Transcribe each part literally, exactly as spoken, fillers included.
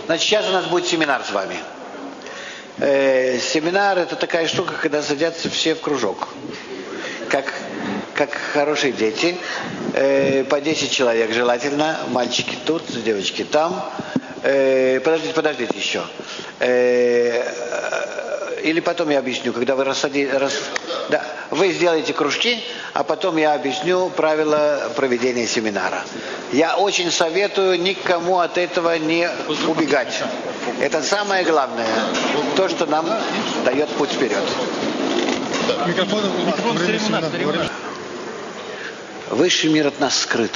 Значит, сейчас у нас будет семинар с вами. Э, семинар – это такая штука, когда садятся все в кружок. Как, как хорошие дети. Э, по десять человек желательно. Мальчики тут, девочки там. Э, подождите, подождите еще. Э, или потом я объясню, когда вы рассадите... Рас... Да, вы сделаете кружки, а потом я объясню правила проведения семинара. Я очень советую никому от этого не убегать. Это самое главное. То, что нам дает путь вперед. Микрофон, микрофон церемонат, церемонат. Высший мир от нас скрыт.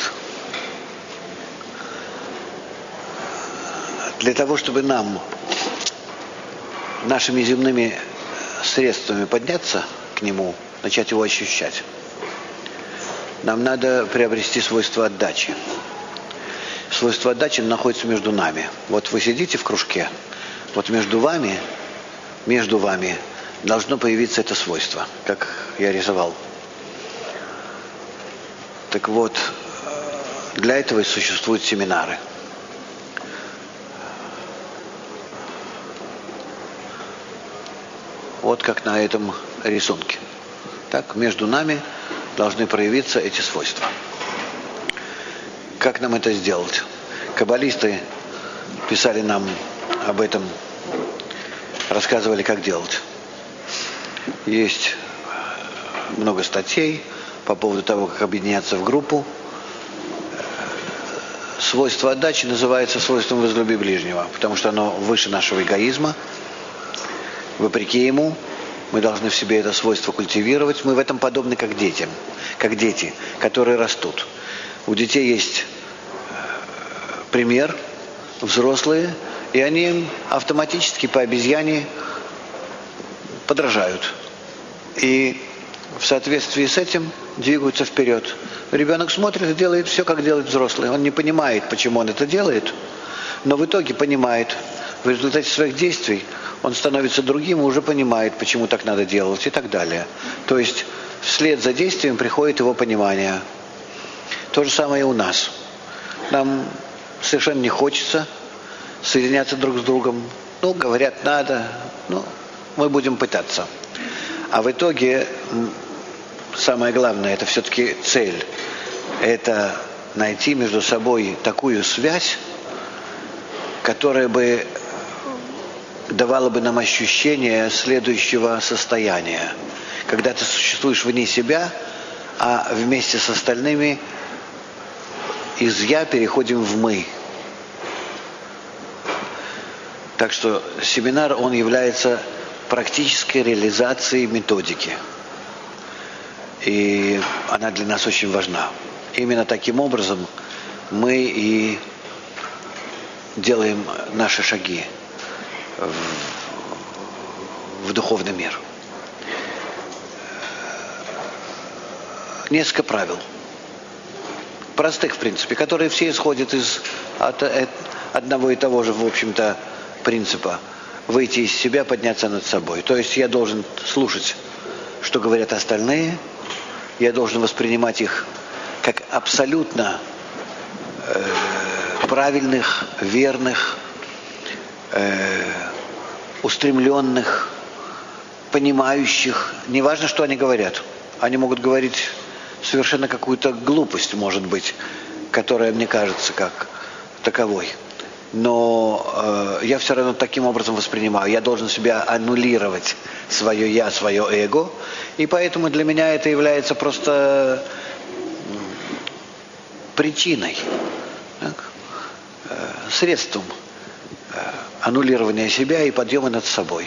Для того, чтобы нам нашими земными средствами подняться к нему, начать его ощущать, нам надо приобрести свойство отдачи. Свойство отдачи находится между нами. Вот вы сидите в кружке, вот между вами, между вами должно появиться это свойство, как я рисовал. Так вот, для этого и существуют семинары. Вот как на этом рисунке. Так, между нами должны проявиться эти свойства. Как нам это сделать? Каббалисты писали нам об этом, рассказывали, как делать. Есть много статей по поводу того, как объединяться в группу. Свойство отдачи называется свойством возлюби ближнего, потому что оно выше нашего эгоизма. Вопреки ему, мы должны в себе это свойство культивировать. Мы в этом подобны как детям, как дети, которые растут. У детей есть пример, взрослые, и они автоматически по обезьяне подражают. И в соответствии с этим двигаются вперед. Ребенок смотрит и делает все, как делает взрослый. Он не понимает, почему он это делает, но в итоге понимает. В результате своих действий он становится другим и уже понимает, почему так надо делать и так далее. То есть вслед за действием приходит его понимание. То же самое и у нас. Нам совершенно не хочется соединяться друг с другом. Ну, говорят, надо. Ну, мы будем пытаться. А в итоге самое главное, это все-таки цель. Это найти между собой такую связь, которая бы давала бы нам ощущение следующего состояния. Когда ты существуешь вне себя, а вместе с остальными из «я» переходим в «мы». Так что семинар, он является практической реализацией методики. И она для нас очень важна. Именно таким образом мы и делаем наши шаги в, в духовный мир. Несколько правил. Простых, в принципе, которые все исходят из от, от одного и того же, в общем-то, принципа. Выйти из себя, подняться над собой. То есть я должен слушать, что говорят остальные. Я должен воспринимать их как абсолютно э, правильных, верных, э, устремленных, понимающих. Неважно, что они говорят. Они могут говорить совершенно какую-то глупость, может быть, которая мне кажется как таковой. Но э, я все равно таким образом воспринимаю. Я должен себя аннулировать, свое «я», свое эго. И поэтому для меня это является просто причиной, так, э, средством э, аннулирования себя и подъема над собой.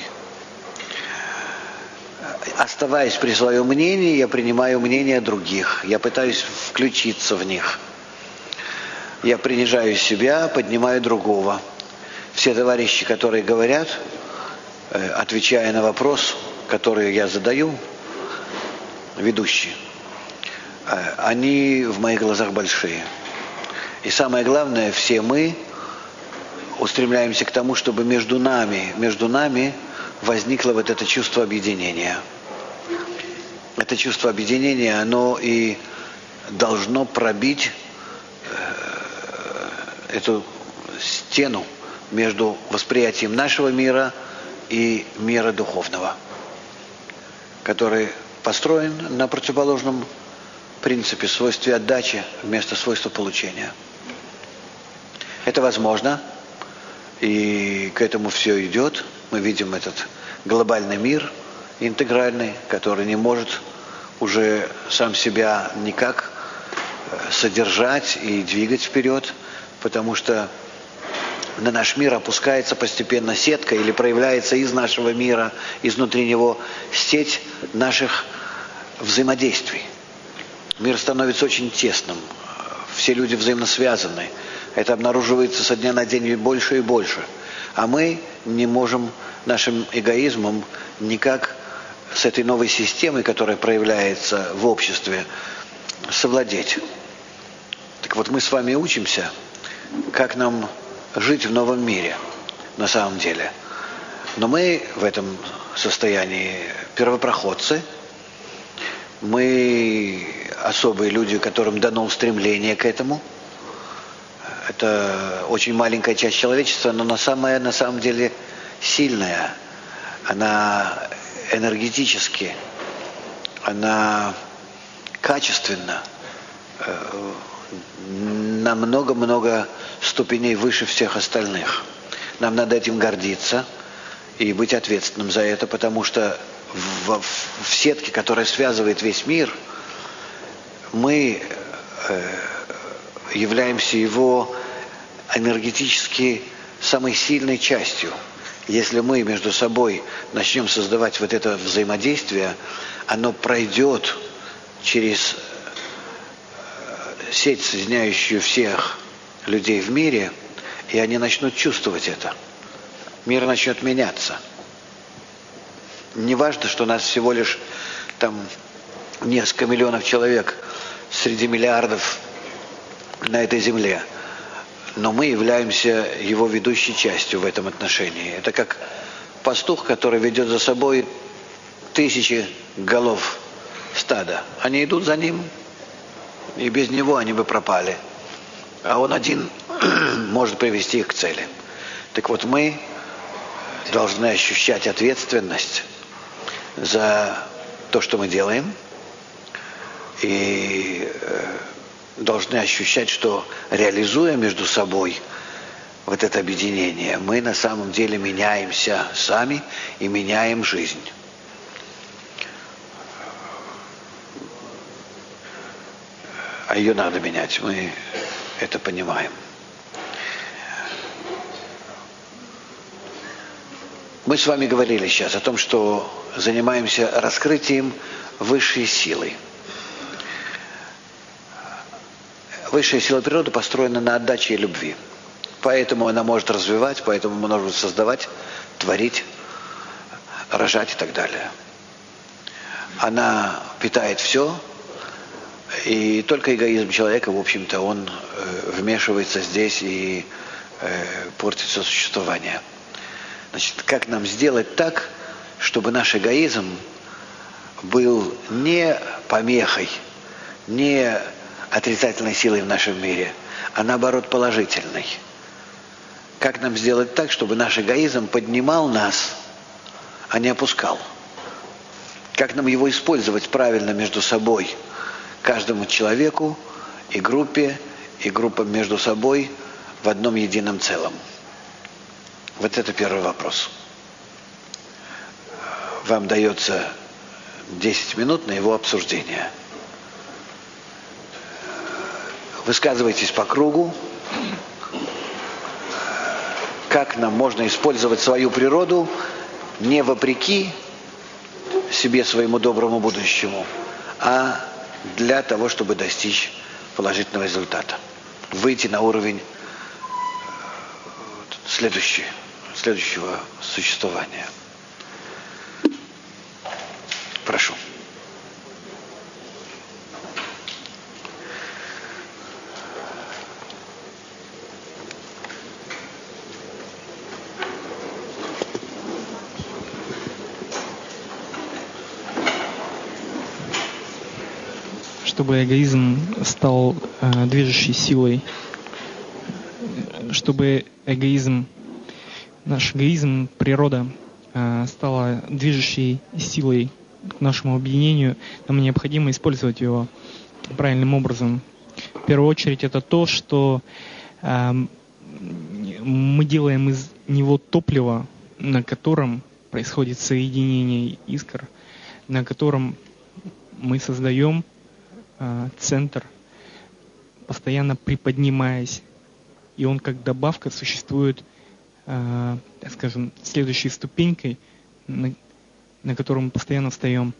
Оставаясь при своем мнении, я принимаю мнение других. Я пытаюсь включиться в них. Я принижаю себя, поднимаю другого. Все товарищи, которые говорят, отвечая на вопрос, который я задаю, ведущие, они в моих глазах большие. И самое главное, все мы устремляемся к тому, чтобы между нами, между нами возникло вот это чувство объединения. Это чувство объединения, оно и должно пробить эту стену между восприятием нашего мира и мира духовного, который построен на противоположном принципе, свойстве отдачи вместо свойства получения. Это возможно, и к этому все идет. Мы видим этот глобальный мир интегральный, который не может уже сам себя никак содержать и двигать вперед, потому что на наш мир опускается постепенно сетка или проявляется из нашего мира, изнутри него сеть наших взаимодействий. Мир становится очень тесным, все люди взаимно связаны. Это обнаруживается со дня на день больше и больше. А мы не можем нашим эгоизмом никак с этой новой системой, которая проявляется в обществе, совладеть. Так вот, мы с вами учимся, как нам жить в новом мире, на самом деле. Но мы в этом состоянии первопроходцы, мы особые люди, которым дано устремление к этому. Это очень маленькая часть человечества, но она самая, на самом деле, сильная. Она энергетически, она качественно, на много-много ступеней выше всех остальных. Нам надо этим гордиться и быть ответственным за это, потому что в, в сетке, которая связывает весь мир, мы э, являемся его энергетически самой сильной частью. Если мы между собой начнем создавать вот это взаимодействие, оно пройдет через сеть, соединяющую всех людей в мире, и они начнут чувствовать это. Мир начнет меняться. Не важно, что у нас всего лишь там несколько миллионов человек среди миллиардов на этой земле, но мы являемся его ведущей частью в этом отношении. Это как пастух, который ведет за собой тысячи голов стада. Они идут за ним, и без него они бы пропали. А он один может привести их к цели. Так вот, мы должны ощущать ответственность за то, что мы делаем, и должны ощущать, что, реализуя между собой вот это объединение, мы на самом деле меняемся сами и меняем жизнь. А ее надо менять, мы это понимаем. Мы с вами говорили сейчас о том, что занимаемся раскрытием высшей силы. Высшая сила природы построена на отдаче и любви. Поэтому она может развивать, поэтому она может создавать, творить, рожать и так далее. Она питает все, и только эгоизм человека, в общем-то, он э, вмешивается здесь и э, портит все существование. Значит, как нам сделать так, чтобы наш эгоизм был не помехой, не отрицательной силой в нашем мире, а наоборот положительной? Как нам сделать так, чтобы наш эгоизм поднимал нас, а не опускал? Как нам его использовать правильно между собой, каждому человеку и группе, и группам между собой в одном едином целом? Вот это первый вопрос. Вам дается десять минут на его обсуждение. Высказывайтесь по кругу. Как нам можно использовать свою природу не вопреки себе, своему доброму будущему, а для того, чтобы достичь положительного результата. Выйти на уровень следующий, следующего существования. Прошу. Чтобы эгоизм стал э, движущей силой, чтобы эгоизм наш эгоизм, природа э, стала движущей силой к нашему объединению, нам необходимо использовать его правильным образом. В первую очередь это то, что э, мы делаем из него топливо, на котором происходит соединение искр, на котором мы создаем э, центр, постоянно приподнимаясь. И он как добавка существует, э, так скажем, следующей ступенькой, на, на которую мы постоянно встаем.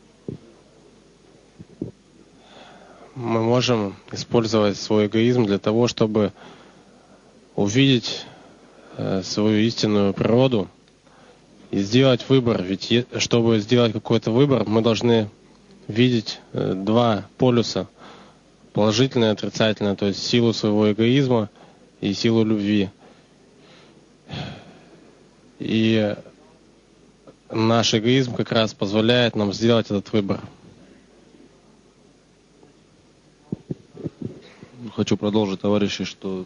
Мы можем использовать свой эгоизм для того, чтобы увидеть э, свою истинную природу и сделать выбор. Ведь е- чтобы сделать какой-то выбор, мы должны видеть э, два полюса. Положительное и отрицательное, то есть силу своего эгоизма и силу любви. И наш эгоизм как раз позволяет нам сделать этот выбор. Хочу продолжить, товарищи, что,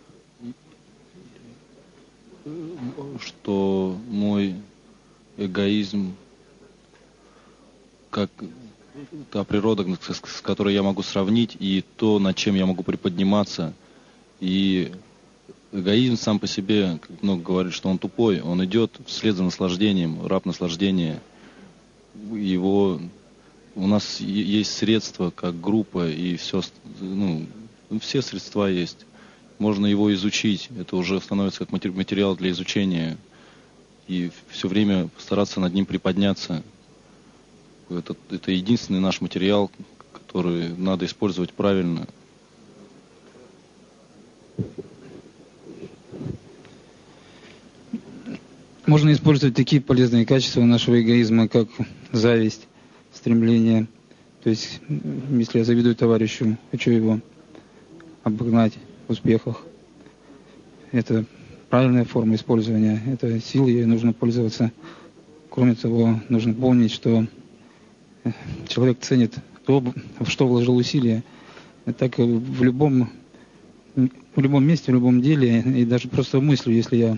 что мой эгоизм, как та природа, с которой я могу сравнить, и то, над чем я могу приподниматься. И эгоизм сам по себе, как много говорит, что он тупой, он идет вслед за наслаждением, раб наслаждения. Его, у нас есть средства, как группа, и все, ну, все средства есть. Можно его изучить, это уже становится как материал для изучения. И все время стараться над ним приподняться. Это, это единственный наш материал, который надо использовать правильно. Можно использовать такие полезные качества нашего эгоизма, как зависть, стремление. То есть, если я завидую товарищу, хочу его обогнать в успехах. Это правильная форма использования. Это силой, ей нужно пользоваться. Кроме того, нужно помнить, что человек ценит то, в что вложил усилия. Так в любом, в любом месте, в любом деле, и даже просто в мысли, если я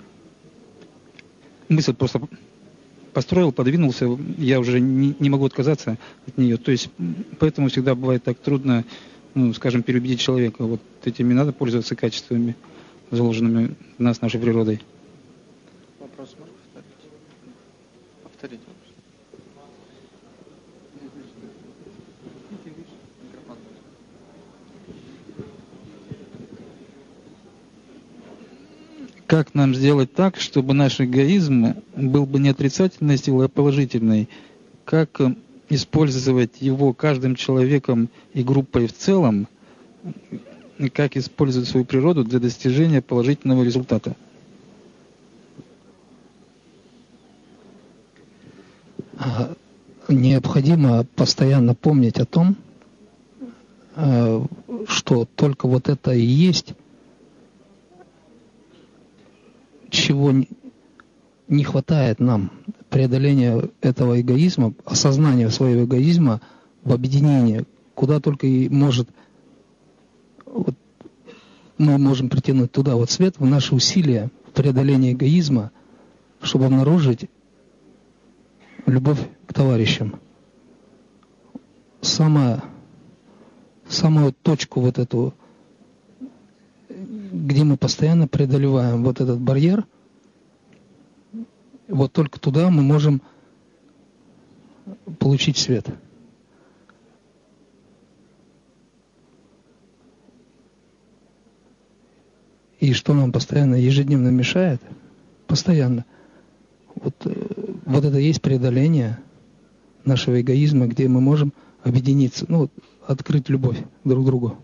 мысль просто построил, подвинулся, я уже не, не могу отказаться от нее. То есть, поэтому всегда бывает так трудно, ну, скажем, переубедить человека. Вот этими надо пользоваться качествами, заложенными в нас, нашей природой. Вопрос можно повторить? Повторить вопрос. Как нам сделать так, чтобы наш эгоизм был бы не отрицательной силой, а положительной? Как использовать его каждым человеком и группой в целом? И как использовать свою природу для достижения положительного результата? Необходимо постоянно помнить о том, что только вот это и есть, чего не хватает нам, преодоления этого эгоизма, осознания своего эгоизма в объединении, куда только и может, вот, мы можем притянуть туда вот свет, в наши усилия преодоления эгоизма, чтобы обнаружить любовь к товарищам. Самая, самую точку вот эту, где мы постоянно преодолеваем вот этот барьер, вот только туда мы можем получить свет. И что нам постоянно, ежедневно мешает, постоянно, вот, вот это есть преодоление нашего эгоизма, где мы можем объединиться, ну, вот, открыть любовь друг к другу.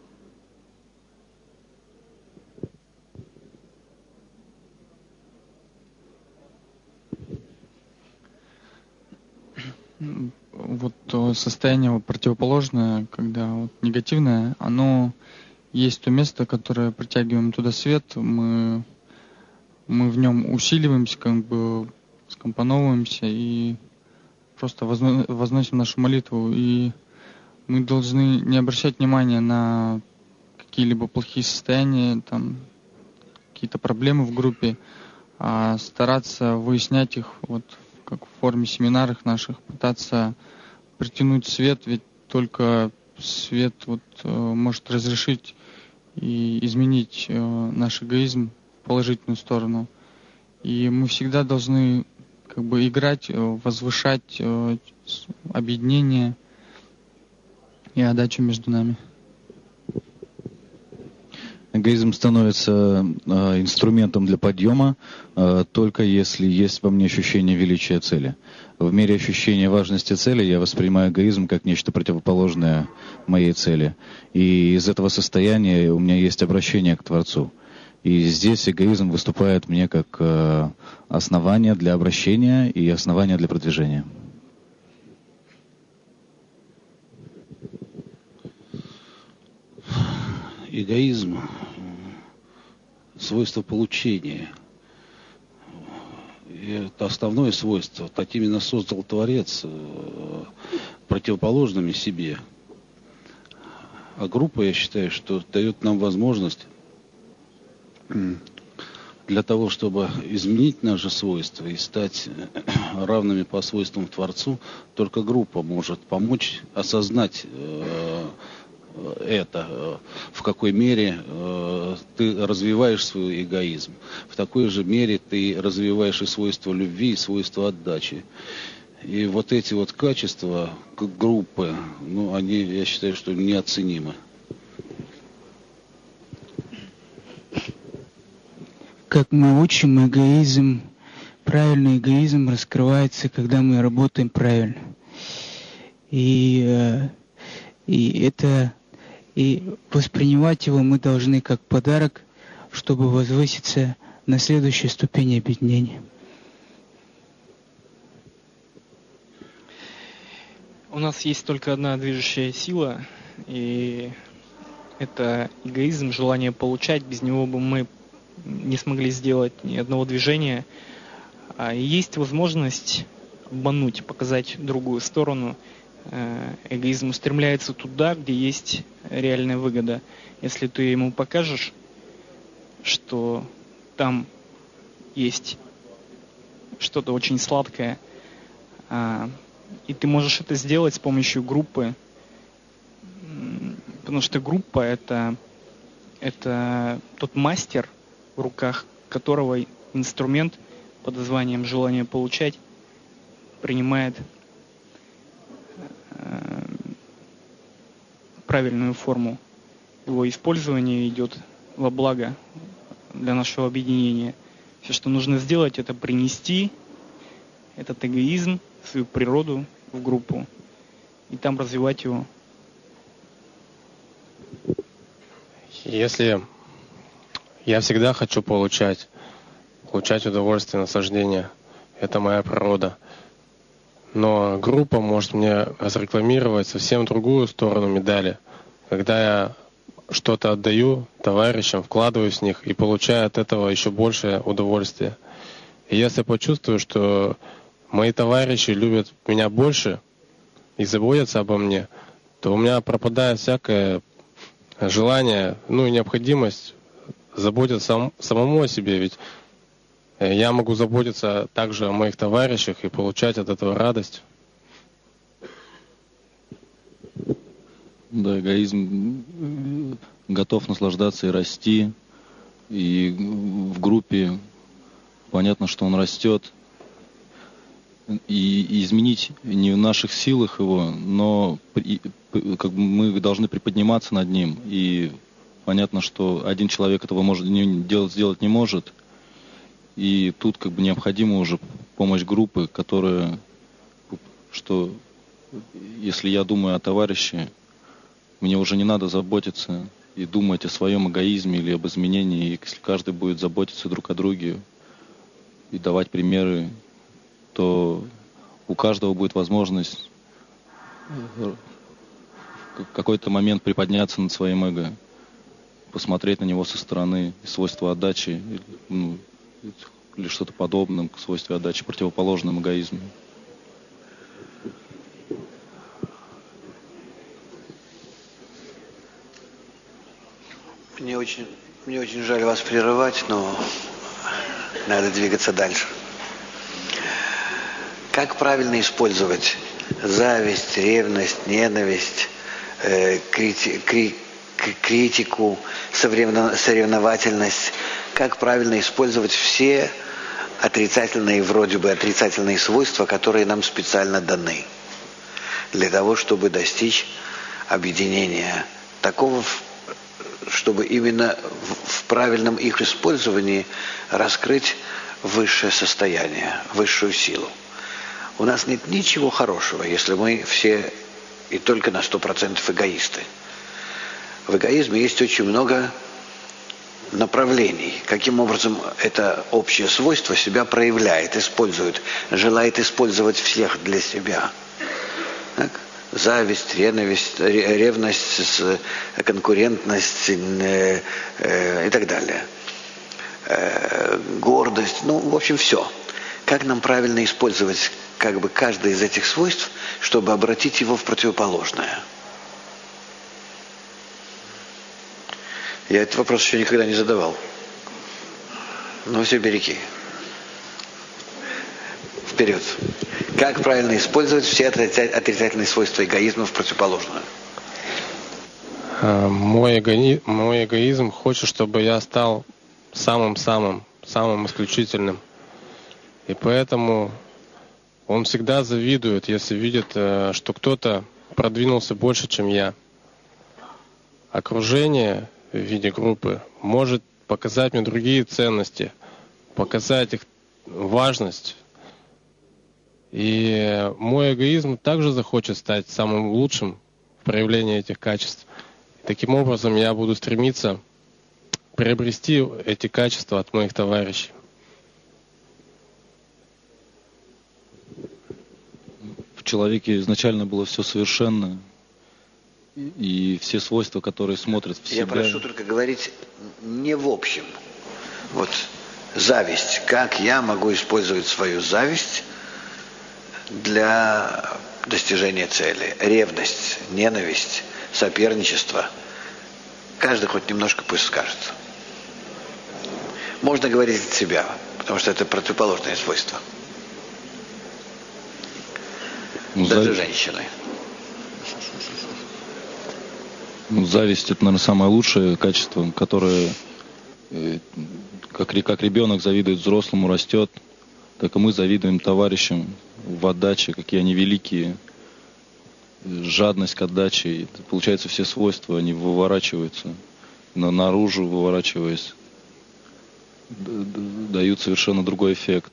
Вот состояние вот противоположное, когда вот негативное, оно есть то место, которое притягиваем туда свет, мы, мы в нем усиливаемся, как бы скомпоновываемся и просто возно, возносим нашу молитву. И мы должны не обращать внимания на какие-либо плохие состояния, там, какие-то проблемы в группе, а стараться выяснять их вот как в форме семинаров наших, пытаться притянуть свет, ведь только свет вот может разрешить и изменить наш эгоизм в положительную сторону. И мы всегда должны как бы играть, возвышать объединение и отдачу между нами. Эгоизм становится э, инструментом для подъема, э, только если есть во мне ощущение величия цели. В мире ощущения важности цели я воспринимаю эгоизм как нечто противоположное моей цели. И из этого состояния у меня есть обращение к Творцу. И здесь эгоизм выступает мне как э, основание для обращения и основание для продвижения. Эгоизм – свойство получения. И это основное свойство. Так именно создал Творец противоположными себе. А группа, я считаю, что дает нам возможность для того, чтобы изменить наши свойства и стать равными по свойствам Творцу, только группа может помочь осознать это, в какой мере э, ты развиваешь свой эгоизм. В такой же мере ты развиваешь и свойства любви, и свойства отдачи. И вот эти вот качества группы, ну, они, я считаю, что неоценимы. Как мы учим, эгоизм, правильный эгоизм раскрывается, когда мы работаем правильно. И, э, и это... И воспринимать его мы должны как подарок, чтобы возвыситься на следующей ступени объединения. У нас есть только одна движущая сила, и это эгоизм, желание получать. Без него бы мы не смогли сделать ни одного движения. А есть возможность обмануть, показать другую сторону. Эгоизм устремляется туда, где есть реальная выгода. Если ты ему покажешь, что там есть что-то очень сладкое, и ты можешь это сделать с помощью группы, потому что группа это, это тот мастер, в руках которого инструмент под названием «желание получать» принимает правильную форму. Его использование идет во благо для нашего объединения. Все, что нужно сделать, это принести этот эгоизм, свою природу в группу и там развивать его. Если я всегда хочу получать, получать удовольствие, наслаждение, это моя природа. Но группа может мне разрекламировать совсем другую сторону медали, когда я что-то отдаю товарищам, вкладываюсь в них и получаю от этого еще большее удовольствие. И если почувствую, что мои товарищи любят меня больше и заботятся обо мне, то у меня пропадает всякое желание, ну и необходимость заботиться сам, самому о себе, ведь я могу заботиться также о моих товарищах и получать от этого радость. Да, эгоизм готов наслаждаться и расти. И в группе понятно, что он растет. И изменить не в наших силах его, но как бы мы должны приподниматься над ним. И понятно, что один человек этого может, не, делать, сделать не может. И тут как бы необходима уже помощь группы, которая, что если я думаю о товарище, мне уже не надо заботиться и думать о своем эгоизме или об изменении. И если каждый будет заботиться друг о друге и давать примеры, то у каждого будет возможность в какой-то момент приподняться над своим эго, посмотреть на него со стороны, свойства отдачи, ну, или что-то подобное к свойству отдачи, противоположным эгоизму. Мне очень, мне очень жаль вас прерывать, но надо двигаться дальше. Как правильно использовать зависть, ревность, ненависть, э, крити, кри, критику, соревновательность? Как правильно использовать все отрицательные, вроде бы отрицательные свойства, которые нам специально даны, для того, чтобы достичь объединения такого, чтобы именно в правильном их использовании раскрыть высшее состояние, высшую силу. У нас нет ничего хорошего, если мы все и только на сто процентов эгоисты. В эгоизме есть очень много направлений, каким образом это общее свойство себя проявляет, использует, желает использовать всех для себя. Так? Зависть, ревность, ревность, конкурентность э, э, и так далее. Э, гордость, ну, в общем, все. Как нам правильно использовать как бы каждое из этих свойств, чтобы обратить его в противоположное? Я этот вопрос еще никогда не задавал. Но все береги. Вперед. Как правильно использовать все отрицательные свойства эгоизма в противоположную? Мой, эго... Мой эгоизм хочет, чтобы я стал самым-самым, самым исключительным. И поэтому он всегда завидует, если видит, что кто-то продвинулся больше, чем я. Окружение в виде группы может показать мне другие ценности, показать их важность. И мой эгоизм также захочет стать самым лучшим в проявлении этих качеств. Таким образом, я буду стремиться приобрести эти качества от моих товарищей. В человеке изначально было все совершенно, и все свойства, которые смотрят в себя. Я прошу только говорить не в общем. Вот зависть. Как я могу использовать свою зависть для достижения цели? Ревность, ненависть, соперничество. Каждый хоть немножко пусть скажет. Можно говорить от себя, потому что это противоположные свойства. Ну, Даже зави... женщины. Ну, зависть — это, наверное, самое лучшее качество, которое, э, как, как ребенок завидует взрослому, растет, так и мы завидуем товарищам в отдаче, какие они великие. Жадность к отдаче. И, получается, все свойства, они выворачиваются, на, наружу выворачиваясь, дают совершенно другой эффект.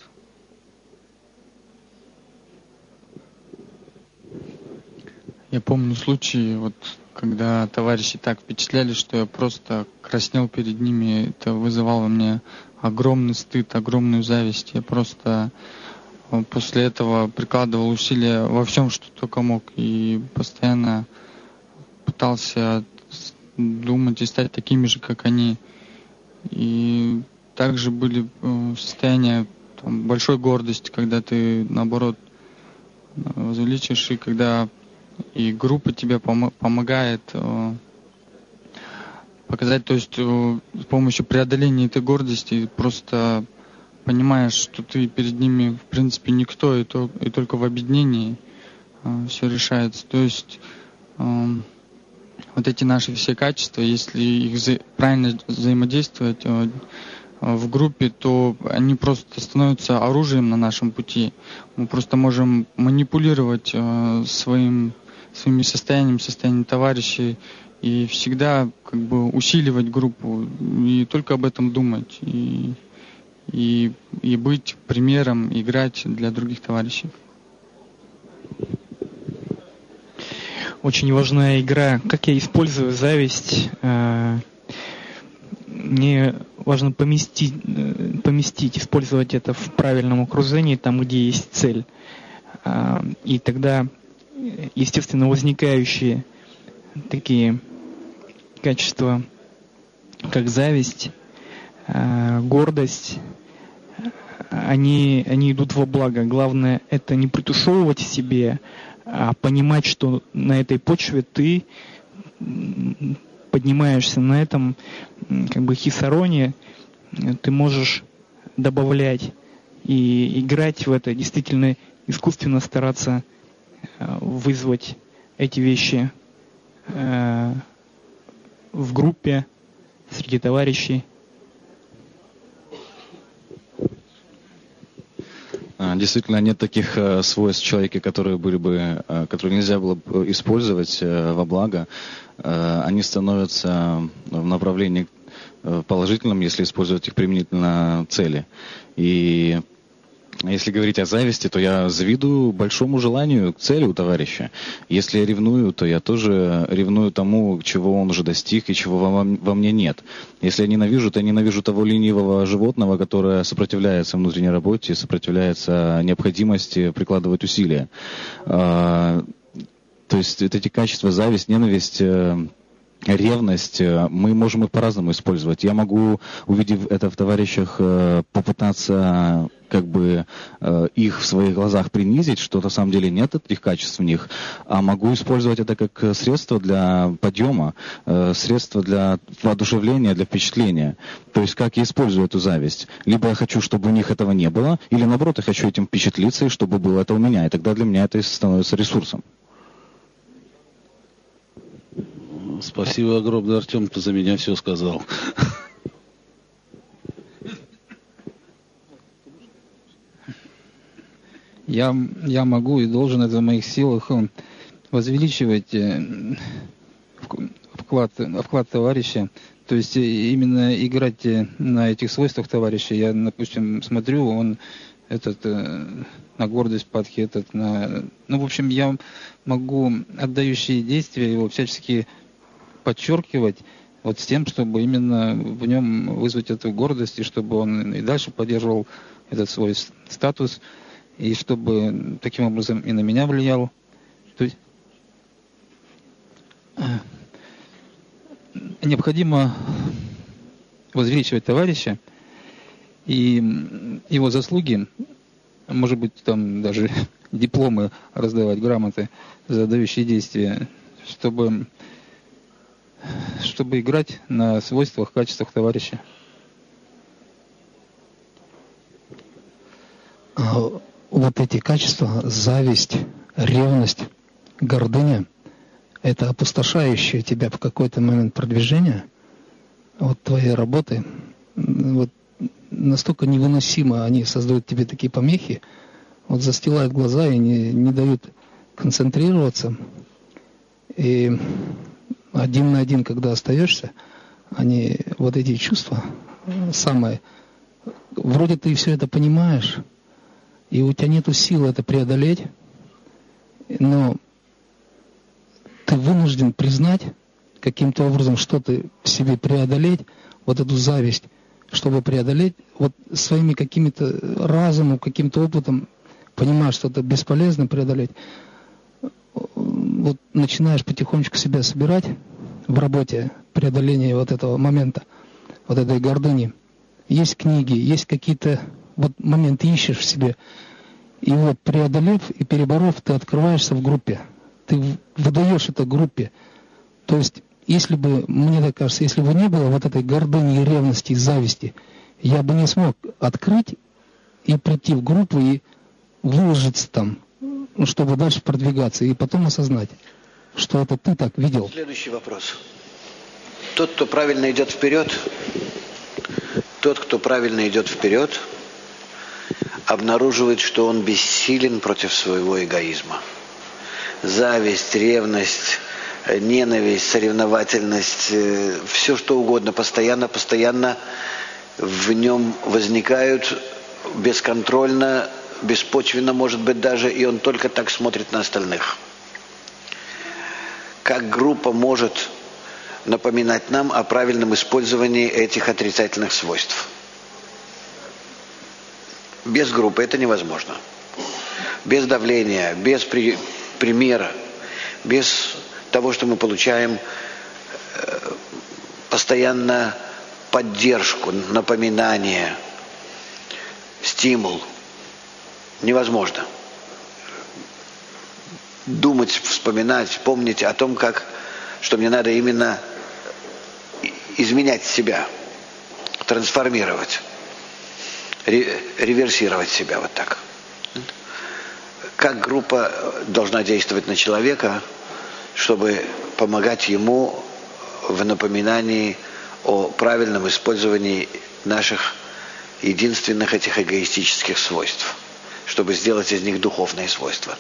Я помню случаи, вот, когда товарищи так впечатляли, что я просто краснел перед ними. Это вызывало во мне огромный стыд, огромную зависть. Я просто после этого прикладывал усилия во всем, что только мог. И постоянно пытался думать и стать такими же, как они. И также были состояния там, большой гордости, когда ты, наоборот, возвеличишь, и когда и группа тебе пом- помогает э, показать, то есть э, с помощью преодоления этой гордости просто понимаешь, что ты перед ними в принципе никто, и, то, и только в объединении э, все решается. То есть э, вот эти наши все качества, если их вза- правильно взаимодействовать э, в группе, то они просто становятся оружием на нашем пути. Мы просто можем манипулировать э, своим своими состояниями, состоянием товарищей, и всегда как бы усиливать группу, и только об этом думать, и, и, и быть примером, играть для других товарищей. Очень важная игра. Как я использую зависть? Мне важно поместить, поместить, использовать это в правильном окружении, там, где есть цель. И тогда естественно, возникающие такие качества, как зависть, э, гордость, они, они идут во благо. Главное, это не притушевывать в себе, а понимать, что на этой почве ты поднимаешься на этом как бы хисароне, ты можешь добавлять и играть в это, действительно искусственно стараться э, вызвать эти вещи э, в группе, среди товарищей. Действительно, нет таких э, свойств человека, которые были бы, э, которые нельзя было бы использовать э, во благо. Э, они становятся в направлении э, положительном, если использовать их применительно цели. И если говорить о зависти, то я завидую большому желанию к цели у товарища. Если я ревную, то я тоже ревную тому, чего он уже достиг и чего во, во мне нет. Если я ненавижу, то я ненавижу того ленивого животного, которое сопротивляется внутренней работе, сопротивляется необходимости прикладывать усилия. А, то есть вот эти качества, зависть, ненависть, ревность, мы можем их по-разному использовать. Я могу, увидев это в товарищах, попытаться как бы их в своих глазах принизить, что на самом деле нет этих качеств в них, а могу использовать это как средство для подъема, средство для воодушевления, для впечатления. То есть как я использую эту зависть. Либо я хочу, чтобы у них этого не было, или наоборот, я хочу этим впечатлиться, и чтобы было это у меня. И тогда для меня это становится ресурсом. Спасибо огромное, Артем, ты за меня все сказал. Я, я могу и должен, это в моих силах, возвеличивать вклад, вклад товарища. То есть именно играть на этих свойствах товарища. Я, допустим, смотрю, он этот на гордость падки, этот на... Ну, в общем, я могу отдающие действия его всячески подчеркивать вот с тем, чтобы именно в нем вызвать эту гордость, и чтобы он и дальше поддерживал этот свой статус, и чтобы таким образом и на меня влиял. То есть необходимо возвеличивать товарища и его заслуги, может быть, там даже дипломы раздавать, грамоты за дающие действия, чтобы чтобы играть на свойствах, качествах товарища. Вот эти качества, зависть, ревность, гордыня, это опустошающее тебя в какой-то момент продвижения, вот твоей работы, вот настолько невыносимо они создают тебе такие помехи, вот застилают глаза и не, не дают концентрироваться. И один на один, когда остаешься, они, вот эти чувства, самое, вроде ты все это понимаешь, и у тебя нету сил это преодолеть, но ты вынужден признать каким-то образом, что ты в себе преодолеть, вот эту зависть, чтобы преодолеть, вот своими какими-то разумом, каким-то опытом, понимаешь, что это бесполезно преодолеть, вот начинаешь потихонечку себя собирать в работе, преодоления вот этого момента, вот этой гордыни. Есть книги, есть какие-то вот моменты ищешь в себе. И вот преодолев и переборов, ты открываешься в группе. Ты выдаешь это группе. То есть, если бы, мне так кажется, если бы не было вот этой гордыни, ревности, зависти, я бы не смог открыть и прийти в группу и выложиться там, чтобы дальше продвигаться, и потом осознать, что это ты так видел. Следующий вопрос. Тот, кто правильно идет вперед, тот, кто правильно идет вперед, обнаруживает, что он бессилен против своего эгоизма. Зависть, ревность, ненависть, соревновательность, все что угодно, постоянно, постоянно в нем возникают бесконтрольно, беспочвенно, может быть, даже, и он только так смотрит на остальных. Как группа может напоминать нам о правильном использовании этих отрицательных свойств? Без группы это невозможно. Без давления, без при, примера, без того, что мы получаем э, постоянно поддержку, напоминание, стимул. Невозможно. Думать, вспоминать, помнить о том, как, что мне надо именно изменять себя, трансформировать. реверсировать себя вот так. Как группа должна действовать на человека, чтобы помогать ему в напоминании о правильном использовании наших единственных этих эгоистических свойств, чтобы сделать из них духовные свойства.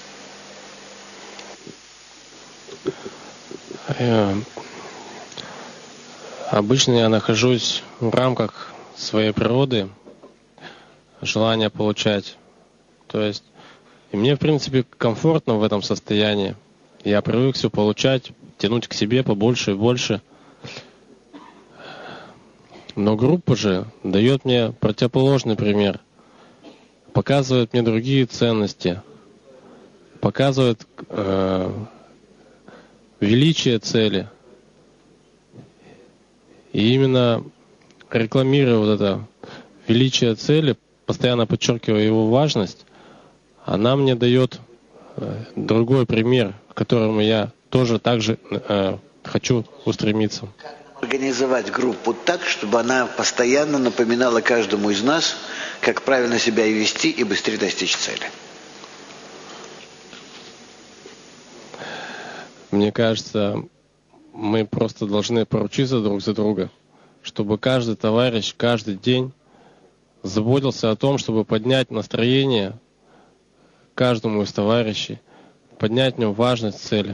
Обычно я нахожусь в рамках своей природы, желания получать. То есть, и мне, в принципе, комфортно в этом состоянии. Я привык все получать, тянуть к себе побольше и больше. Но группа же дает мне противоположный пример. Показывает мне другие ценности. Показывает э, величие цели. И именно рекламируя вот это величие цели, постоянно подчеркивая его важность, она мне дает э, другой пример, к которому я тоже также э, хочу устремиться. Организовать группу так, чтобы она постоянно напоминала каждому из нас, как правильно себя и вести, и быстрее достичь цели. Мне кажется, мы просто должны поручиться друг за друга, чтобы каждый товарищ каждый день заботился о том, чтобы поднять настроение каждому из товарищей, поднять в нем важность цели.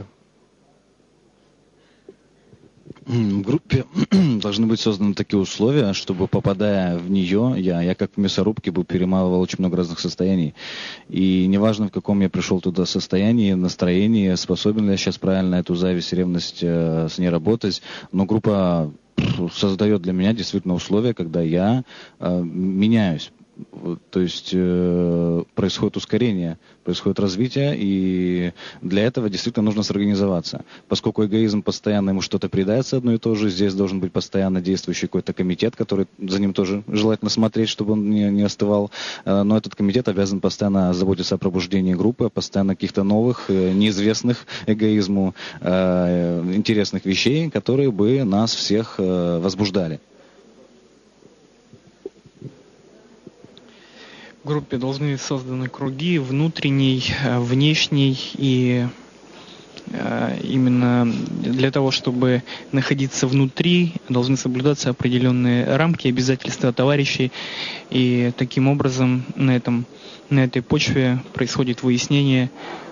В группе должны быть созданы такие условия, чтобы, попадая в нее, я, я как в мясорубке бы перемалывал очень много разных состояний. И неважно, в каком я пришел туда состоянии, настроении, способен ли я сейчас правильно эту зависть, ревность э, с ней работать, но группа создает для меня действительно условия, когда я э, меняюсь. То есть э, происходит ускорение, происходит развитие, и для этого действительно нужно сорганизоваться. Поскольку эгоизм постоянно ему что-то придается одно и то же, здесь должен быть постоянно действующий какой-то комитет, который за ним тоже желательно смотреть, чтобы он не, не остывал. Э, но этот комитет обязан постоянно заботиться о пробуждении группы, постоянно каких-то новых, э, неизвестных эгоизму, э, интересных вещей, которые бы нас всех э, возбуждали. В группе должны созданы круги внутренний, внешний, и именно для того, чтобы находиться внутри, должны соблюдаться определенные рамки, обязательства товарищей, и таким образом на этом, на этой почве происходит выяснение.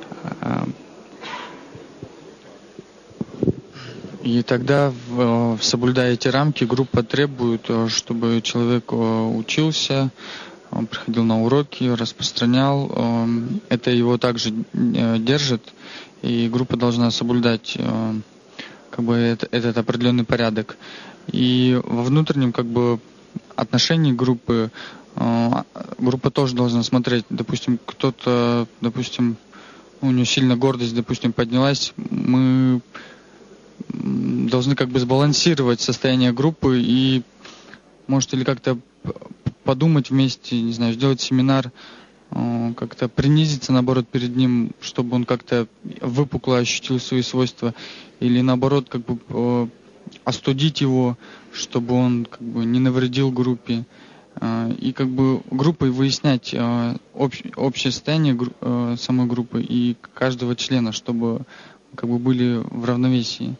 И тогда, соблюдая эти рамки, группа требует, чтобы человек учился, он приходил на уроки, распространял. Это его также держит, и группа должна соблюдать как бы этот, этот определенный порядок. И во внутреннем как бы отношении группы группа тоже должна смотреть, допустим, кто-то, допустим, у него сильно гордость, допустим, поднялась, мы должны как бы сбалансировать состояние группы и, может, или как-то подумать вместе, не знаю, сделать семинар, как-то принизиться, наоборот, перед ним, чтобы он как-то выпукло ощутил свои свойства, или, наоборот, как бы остудить его, чтобы он как бы не навредил группе, и как бы группой выяснять общ, общее состояние самой группы и каждого члена, чтобы как бы были в равновесии.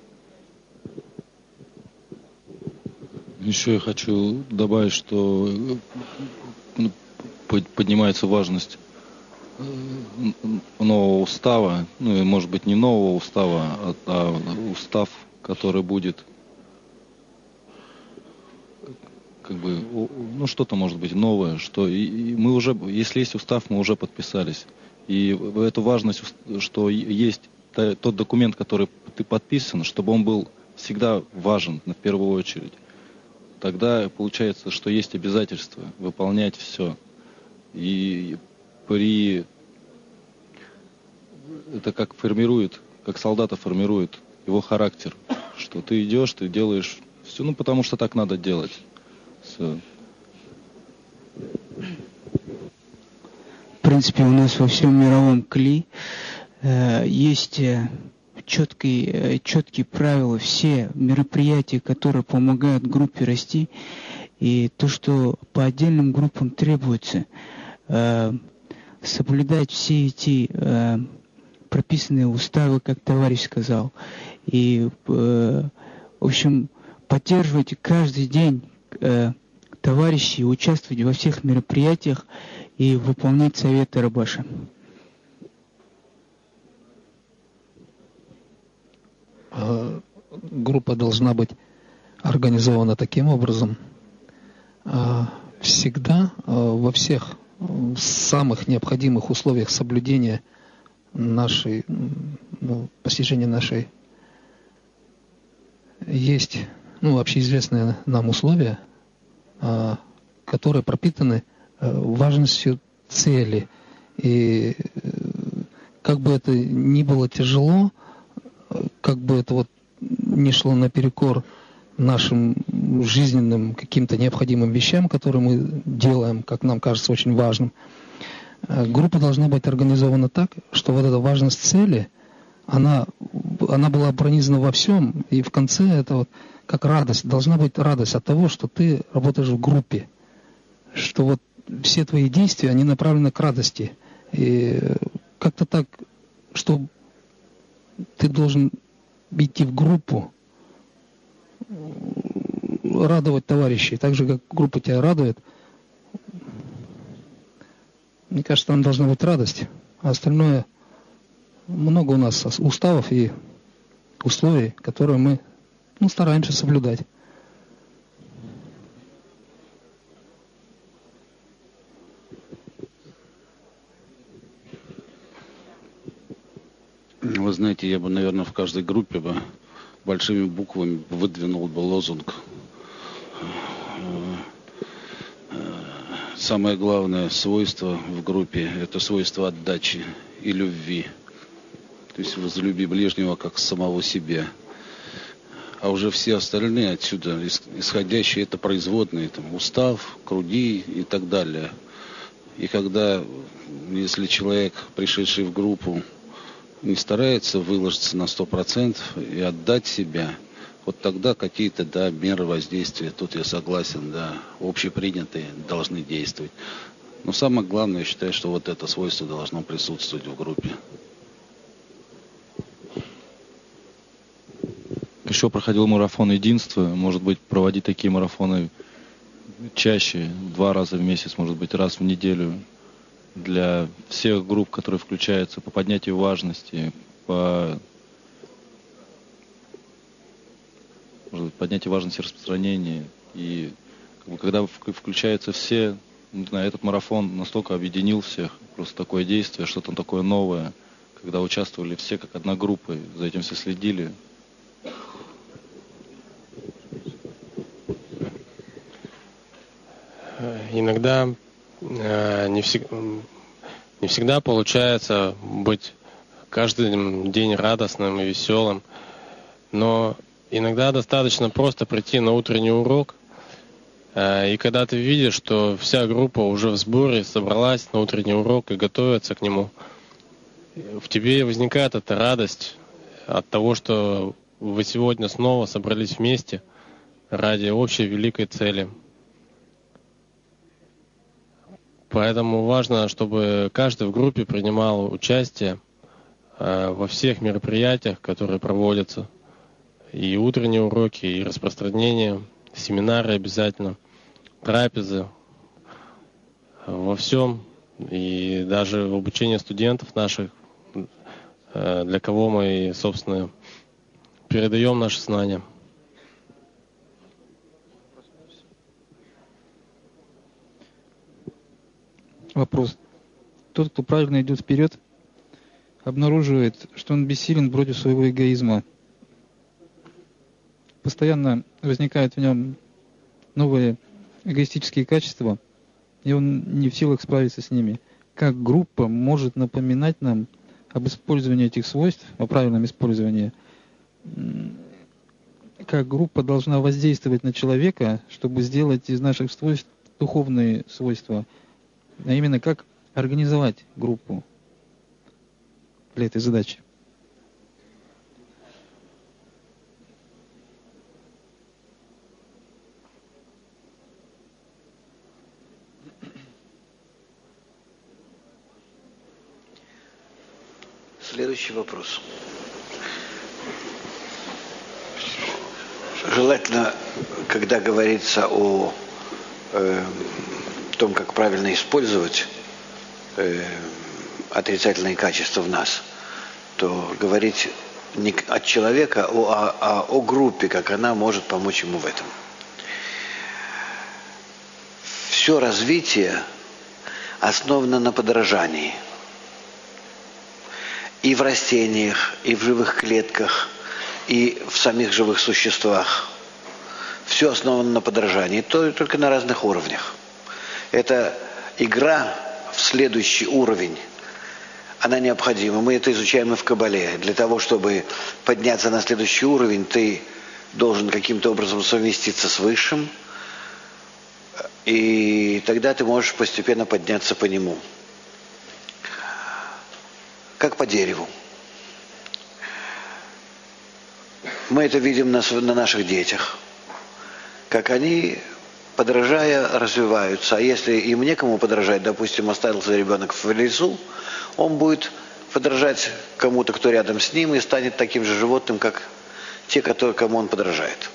Еще я хочу добавить, что поднимается важность нового устава, ну и может быть не нового устава, а, а устав, который будет как бы, ну что-то может быть новое, что и, и мы уже, если есть устав, мы уже подписались. И эту важность, что есть тот документ, который ты подписан, чтобы он был всегда важен, в первую очередь. Тогда получается, что есть обязательство выполнять все. И при... Это как формирует, как солдата формирует его характер. Что ты идешь, ты делаешь все, ну потому что так надо делать. Все. В принципе, у нас во всем мировом кли э, есть э, четкие, четкие правила, все мероприятия, которые помогают группе расти, И то, что по отдельным группам требуется, э, соблюдать все эти э, прописанные уставы, как товарищ сказал. И, э, в общем, поддерживать каждый день э, товарищей, участвовать во всех мероприятиях и выполнять советы Рабаша. Группа должна быть организована таким образом. Всегда во всех самых необходимых условиях соблюдения нашей, ну, постижения нашей, есть, ну, общеизвестные нам условия, которые пропитаны важностью цели. И как бы это ни было тяжело, как бы это вот не шло наперекор нашим жизненным каким-то необходимым вещам, которые мы делаем, как нам кажется, очень важным, группа должна быть организована так, что вот эта важность цели, она, она была пронизана во всем, и в конце это вот как радость, должна быть радость от того, что ты работаешь в группе, что вот все твои действия, они направлены к радости. И как-то так, что ты должен идти в группу, радовать товарищей, так же, как группа тебя радует. Мне кажется, там должна быть радость. А остальное, много у нас уставов и условий, которые мы, ну, стараемся соблюдать. Вы знаете, я бы, наверное, в каждой группе бы большими буквами выдвинул бы лозунг. Самое главное свойство в группе – это свойство отдачи и любви. То есть возлюби ближнего как самого себя. А уже все остальные отсюда, исходящие, это производные, там, устав, круги и так далее. И когда, если человек, пришедший в группу, не старается выложиться на сто процентов и отдать себя, вот тогда какие-то, да, меры воздействия, тут я согласен, да, общепринятые должны действовать. Но самое главное, я считаю, что вот это свойство должно присутствовать в группе. Еще проходил марафон единства. Может быть, проводить такие марафоны чаще, два раза в месяц, может быть, раз в неделю. Для всех групп, которые включаются по поднятию важности, по может быть, поднятию важности распространения. И как бы, когда включаются все, не знаю, этот марафон настолько объединил всех, просто такое действие, что-то такое новое, когда участвовали все как одна группа, за этим все следили. Иногда э, не, всег... не всегда получается быть каждый день радостным и веселым, но иногда достаточно просто прийти на утренний урок, э, и когда ты видишь, что вся группа уже в сборе собралась на утренний урок и готовится к нему, в тебе возникает эта радость от того, что вы сегодня снова собрались вместе ради общей великой цели. Поэтому важно, чтобы каждый в группе принимал участие э, во всех мероприятиях, которые проводятся. И утренние уроки, и распространение, семинары обязательно, трапезы, во всем. И даже в обучении студентов наших, э, для кого мы, собственно, передаем наши знания. Вопрос. Тот, кто правильно идет вперед, обнаруживает, что он бессилен против своего эгоизма. Постоянно возникают в нем новые эгоистические качества, и он не в силах справиться с ними. Как группа может напоминать нам об использовании этих свойств, о правильном использовании? Как группа должна воздействовать на человека, чтобы сделать из наших свойств духовные свойства? А именно, как организовать группу для этой задачи? Следующий вопрос. Желательно, когда говорится о э, том, как правильно использовать э, отрицательные качества в нас, то говорить не от человека, а, а о группе, как она может помочь ему в этом. Все развитие основано на подражании. И в растениях, и в живых клетках, и в самих живых существах. Все основано на подражании, только на разных уровнях. Это игра в следующий уровень. Она необходима. Мы это изучаем и в Кабале. Для того, чтобы подняться на следующий уровень, ты должен каким-то образом совместиться с Высшим, и тогда ты можешь постепенно подняться по нему. Как по дереву. Мы это видим на, на наших детях. Как они, подражая, развиваются. А если им некому подражать, допустим, остался ребенок в лесу, он будет подражать кому-то, кто рядом с ним, и станет таким же животным, как те, которые, кому он подражает.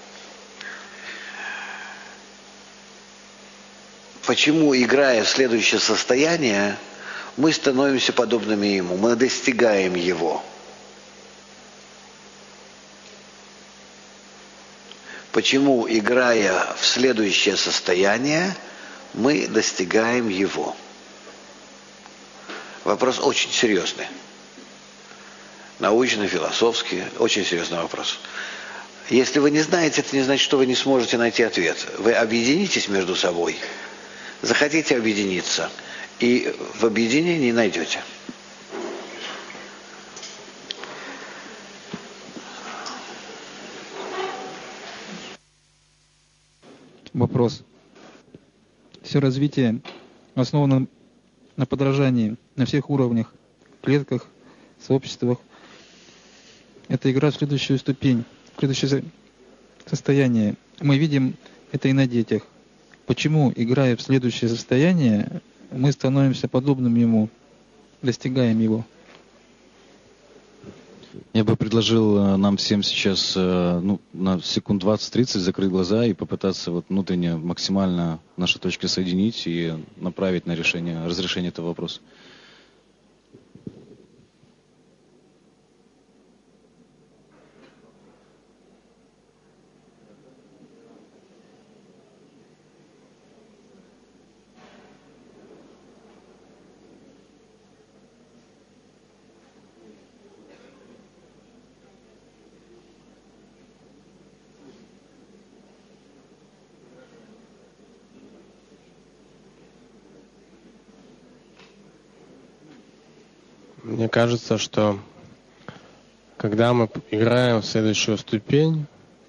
Почему, играя в следующее состояние, мы становимся подобными ему, мы достигаем его? Почему, играя в следующее состояние, мы достигаем его? Вопрос очень серьезный. Научный, философский, очень серьезный вопрос. Если вы не знаете, это не значит, что вы не сможете найти ответ. Вы объединитесь между собой, захотите объединиться, и в объединении найдете. Вопрос. Все развитие основано на подражании на всех уровнях, клетках, сообществах. Это игра в следующую ступень, в следующее состояние. Мы видим это и на детях. Почему, играя в следующее состояние, мы становимся подобным ему, достигаем его? Я бы предложил нам всем сейчас ну, на секунд двадцать-тридцать закрыть глаза и попытаться вот внутренне максимально наши точки соединить и направить на решение, разрешение этого вопроса. Мне кажется, что когда мы играем в следующую ступень,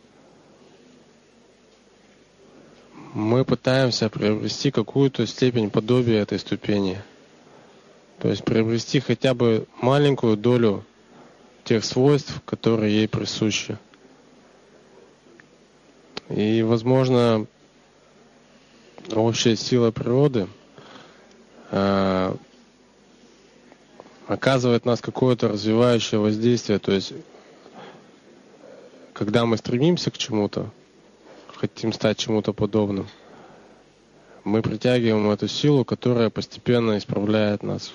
мы пытаемся приобрести какую-то степень подобия этой ступени. То есть приобрести хотя бы маленькую долю тех свойств, которые ей присущи. И, возможно, общая сила природы э, оказывает на нас какое-то развивающее воздействие. То есть, когда мы стремимся к чему-то, хотим стать чему-то подобным, мы притягиваем эту силу, которая постепенно исправляет нас.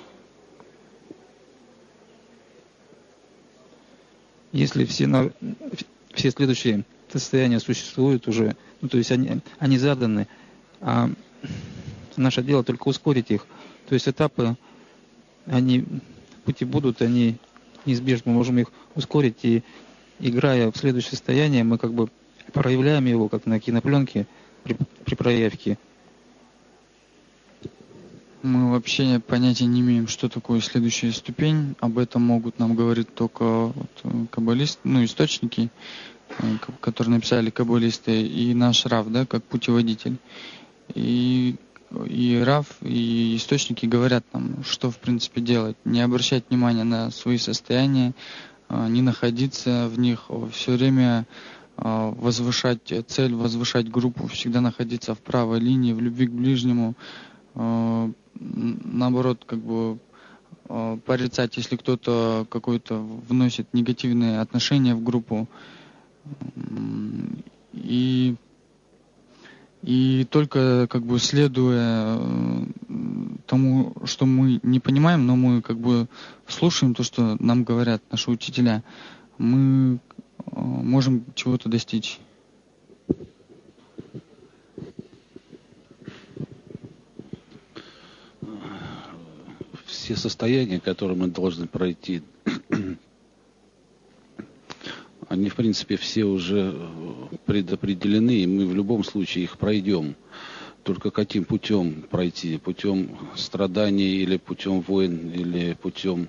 Если все, на, все следующие состояния существуют уже, ну, то есть они, они заданы, а наше дело только ускорить их. То есть этапы, они пути будут, они неизбежны, мы можем их ускорить, и играя в следующее состояние, мы как бы проявляем его, как на кинопленке при, при проявке. Мы вообще понятия не имеем, что такое следующая ступень. Об этом могут нам говорить только вот, каббалисты, ну, источники, которые написали каббалисты, и наш Рав, да, как путеводитель. И, и Рав, и источники говорят нам, что в принципе делать. Не обращать внимания на свои состояния, не находиться в них, все время возвышать цель, возвышать группу, всегда находиться в правой линии, в любви к ближнему. Наоборот, как бы э, порицать, если кто-то какой-то вносит негативные отношения в группу. И, и только как бы следуя тому, что мы не понимаем, но мы как бы слушаем то, что нам говорят наши учителя, мы можем чего-то достичь. Все состояния, которые мы должны пройти, они, в принципе, все уже предопределены, и мы в любом случае их пройдем. Только каким путем пройти? Путем страданий или путем войн, или путем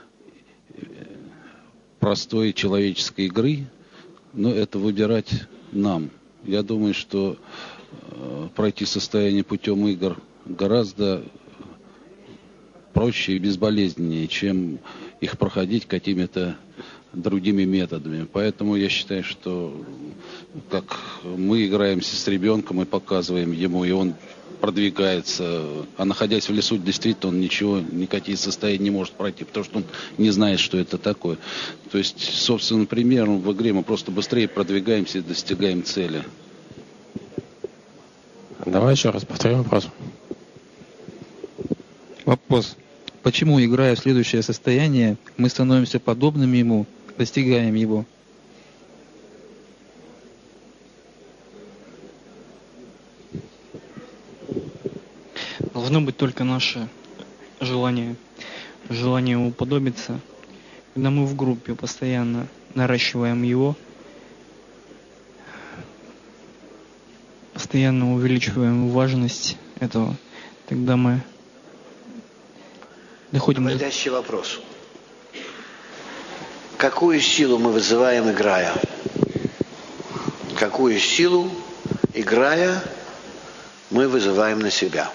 простой человеческой игры? Но это выбирать нам. Я думаю, что пройти состояние путем игр гораздо проще и безболезненнее, чем их проходить какими-то другими методами. Поэтому я считаю, что как мы играемся с ребенком и показываем ему, и он продвигается, а находясь в лесу, действительно он ничего, никакие состояния не может пройти, потому что он не знает, что это такое. То есть, собственным примером в игре мы просто быстрее продвигаемся и достигаем цели. Давай еще раз повторим вопрос. Вопрос. Почему, играя в следующее состояние, мы становимся подобными ему, достигаем его? Должно быть только наше желание, желание уподобиться. Когда мы в группе постоянно наращиваем его, постоянно увеличиваем важность этого, тогда мы доходим до... Наводящий вопрос. Какую силу мы вызываем, играя? Какую силу, играя, мы вызываем на себя?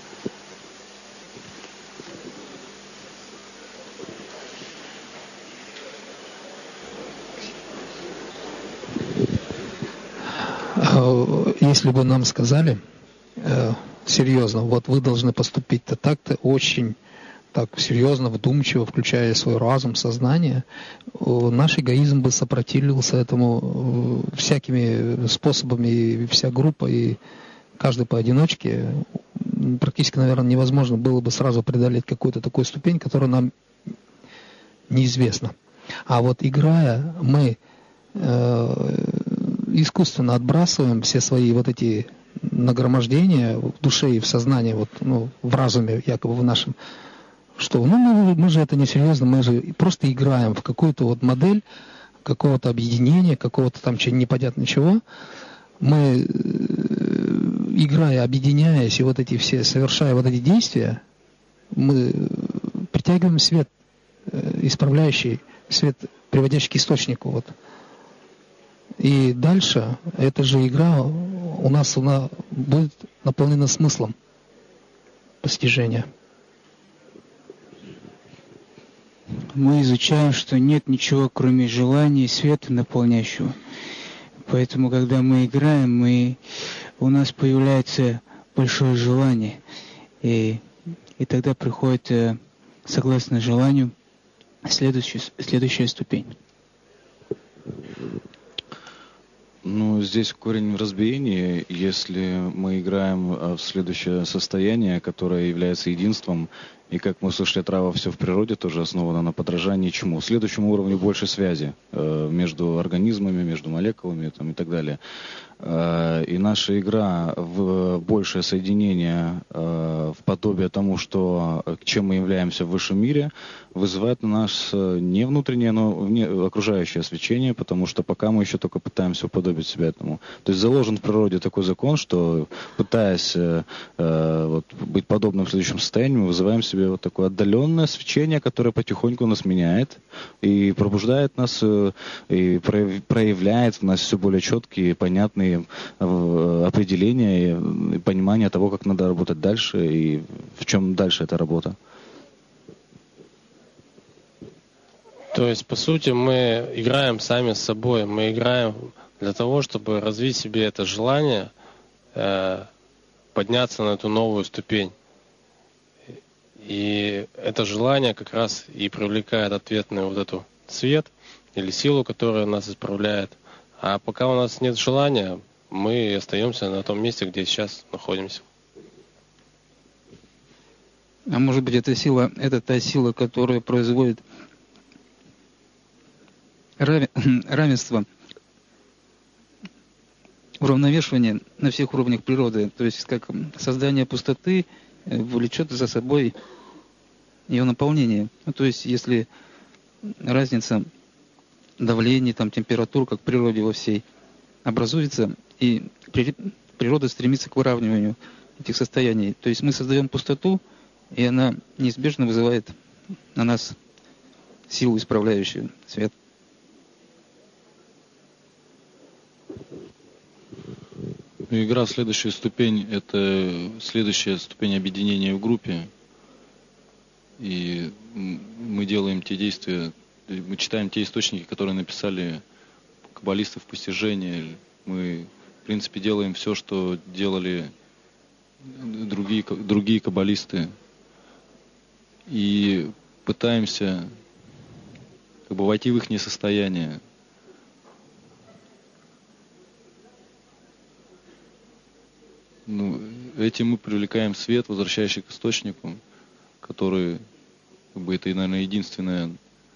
Если бы нам сказали э, серьезно, вот вы должны поступить-то так-то, очень так серьезно, вдумчиво, включая свой разум, сознание, наш эгоизм бы сопротивлился этому э, всякими способами, и вся группа, и каждый поодиночке. Практически, наверное, невозможно было бы сразу преодолеть какую-то такую ступень, которая нам неизвестна. А вот играя, мы э, искусственно отбрасываем все свои вот эти нагромождения в душе и в сознании, вот, ну, в разуме якобы в нашем, что ну, мы, мы же это не серьезно, мы же просто играем в какую-то вот модель какого-то объединения, какого-то там непонятно чего. Мы, играя, объединяясь и вот эти все, совершая вот эти действия, мы притягиваем свет, исправляющий, свет, приводящий к источнику. Вот. И дальше эта же игра у нас она будет наполнена смыслом постижения. Мы изучаем, что нет ничего, кроме желания и света наполняющего. Поэтому, когда мы играем, мы, у нас появляется большое желание. И, и тогда приходит, согласно желанию, следующая, следующая ступень. Ну, здесь корень в разбиении. Если мы играем в следующее состояние, которое является единством, и, как мы слышали от Рава, все в природе тоже основано на подражании чему? Следующему уровню больше связи э, между организмами, между молекулами там, и так далее. Э, и наша игра в большее соединение, э, в подобие тому, что, к чем мы являемся в высшем мире, вызывает на нас не внутреннее, но вне, окружающее свечение, потому что пока мы еще только пытаемся уподобить себя этому. То есть заложен в природе такой закон, что пытаясь э, э, вот, быть подобным в следующем состоянии, мы вызываем себе вот такое отдаленное свечение, которое потихоньку нас меняет и пробуждает нас, и проявляет в нас все более четкие, понятные определения и понимание того, как надо работать дальше и в чем дальше эта работа. То есть, по сути, мы играем сами с собой, мы играем для того, чтобы развить в себе это желание, э, подняться на эту новую ступень. И это желание как раз и привлекает ответный вот эту свет или силу, которая нас исправляет. А пока у нас нет желания, мы остаемся на том месте, где сейчас находимся. А может быть, эта сила, это та сила, которая производит равенство, уравновешивание на всех уровнях природы. То есть как создание пустоты влечет за собой ее наполнение. Ну, то есть если разница давления, там, температур, как в природе во всей, образуется, и природа стремится к выравниванию этих состояний. То есть мы создаем пустоту, и она неизбежно вызывает на нас силу, исправляющую свет. Игра в следующую ступень – это следующая ступень объединения в группе. И мы делаем те действия, мы читаем те источники, которые написали каббалисты в постижении. Мы, в принципе, делаем все, что делали другие, другие каббалисты. И пытаемся как бы войти в их состояние. Ну, этим мы привлекаем свет, возвращающий к источнику, который, как бы, это, наверное, единственная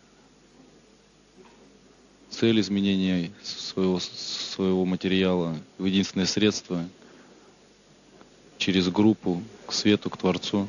цель изменения своего, своего материала, единственное средство через группу к свету, к Творцу.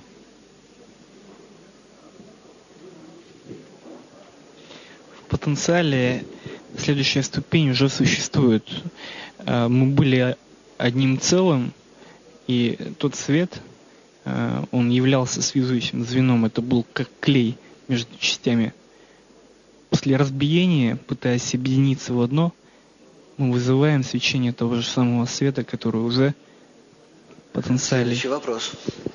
В потенциале следующая ступень уже существует. Мы были одним целым, и тот свет, он являлся связующим звеном, это был как клей между частями. После разбиения, пытаясь объединиться в одно, мы вызываем свечение того же самого света, который уже в потенциале. Следующий вопрос.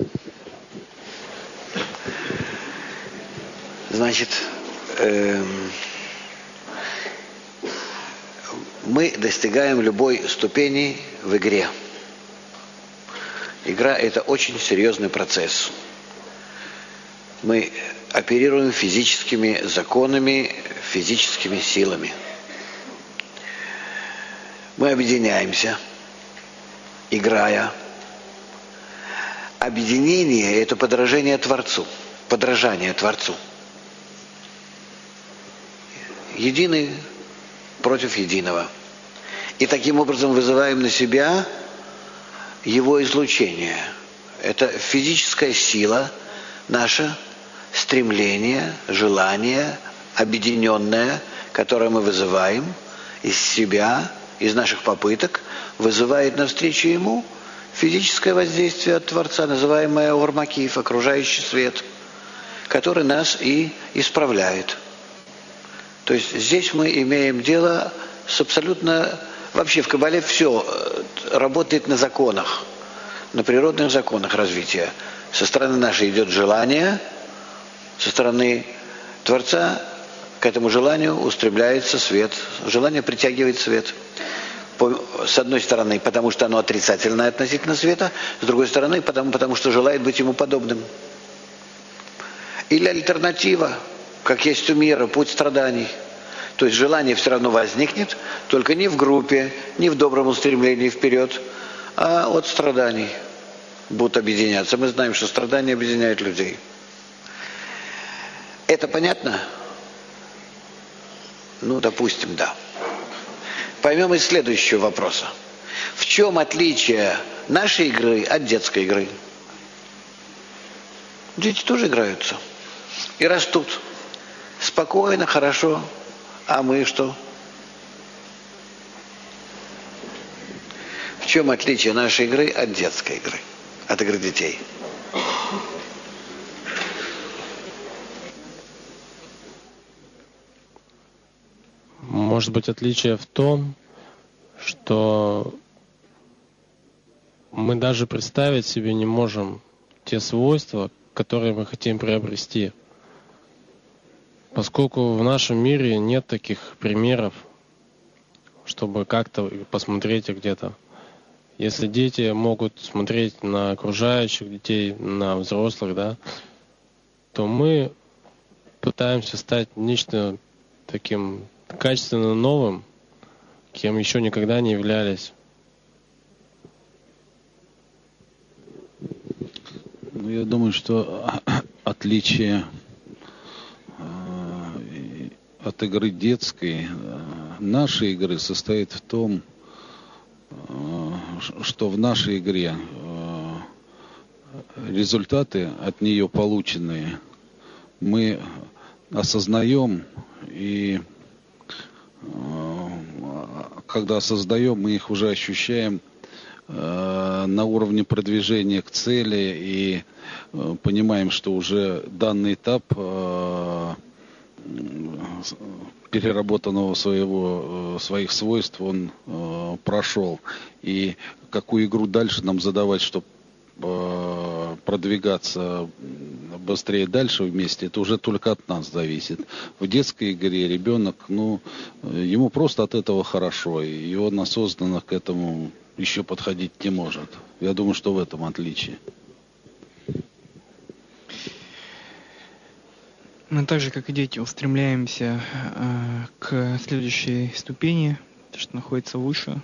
Значит, эм, мы достигаем любой ступени в игре. Игра – это очень серьезный процесс. Мы оперируем физическими законами, физическими силами. Мы объединяемся, играя. Объединение – это подражение Творцу, подражание Творцу. Единый против единого. И таким образом вызываем на себя его излучение. Это физическая сила, наше стремление, желание, объединенное, которое мы вызываем из себя, из наших попыток, вызывает навстречу ему физическое воздействие от Творца, называемое Ормакиф, окружающий свет, который нас и исправляет. То есть здесь мы имеем дело с абсолютно... Вообще в Каббале все работает на законах, на природных законах развития. Со стороны нашей идет желание, со стороны Творца к этому желанию устремляется свет. Желание притягивает свет. С одной стороны, потому что оно отрицательное относительно света, с другой стороны, потому, потому что желает быть ему подобным. Или альтернатива, как есть у мира, путь страданий. То есть желание все равно возникнет, только не в группе, не в добром устремлении вперед, а от страданий будут объединяться. Мы знаем, что страдания объединяют людей. Это понятно? Ну, допустим, да. Поймем из следующего вопроса. В чем отличие нашей игры от детской игры? Дети тоже играются и растут. Спокойно, хорошо. А мы что? В чем отличие нашей игры от детской игры, от игры детей? Может быть, отличие в том, что мы даже представить себе не можем те свойства, которые мы хотим приобрести. Поскольку в нашем мире нет таких примеров, чтобы как-то посмотреть их где-то. Если дети могут смотреть на окружающих детей, на взрослых, да, то мы пытаемся стать нечто таким качественно новым, кем еще никогда не являлись. Ну, я думаю, что отличие от игры детской, нашей игры состоит в том, что в нашей игре результаты от нее полученные мы осознаем, и когда осознаем, мы их уже ощущаем на уровне продвижения к цели и понимаем, что уже данный этап переработанного своего, своих свойств он прошел. И какую игру дальше нам задавать, чтобы продвигаться быстрее дальше вместе, это уже только от нас зависит. В детской игре ребенок, ну, ему просто от этого хорошо, и он осознанно к этому еще подходить не может. Я думаю, что в этом отличие. Мы так же, как и дети, устремляемся э, к следующей ступени, то, что находится выше.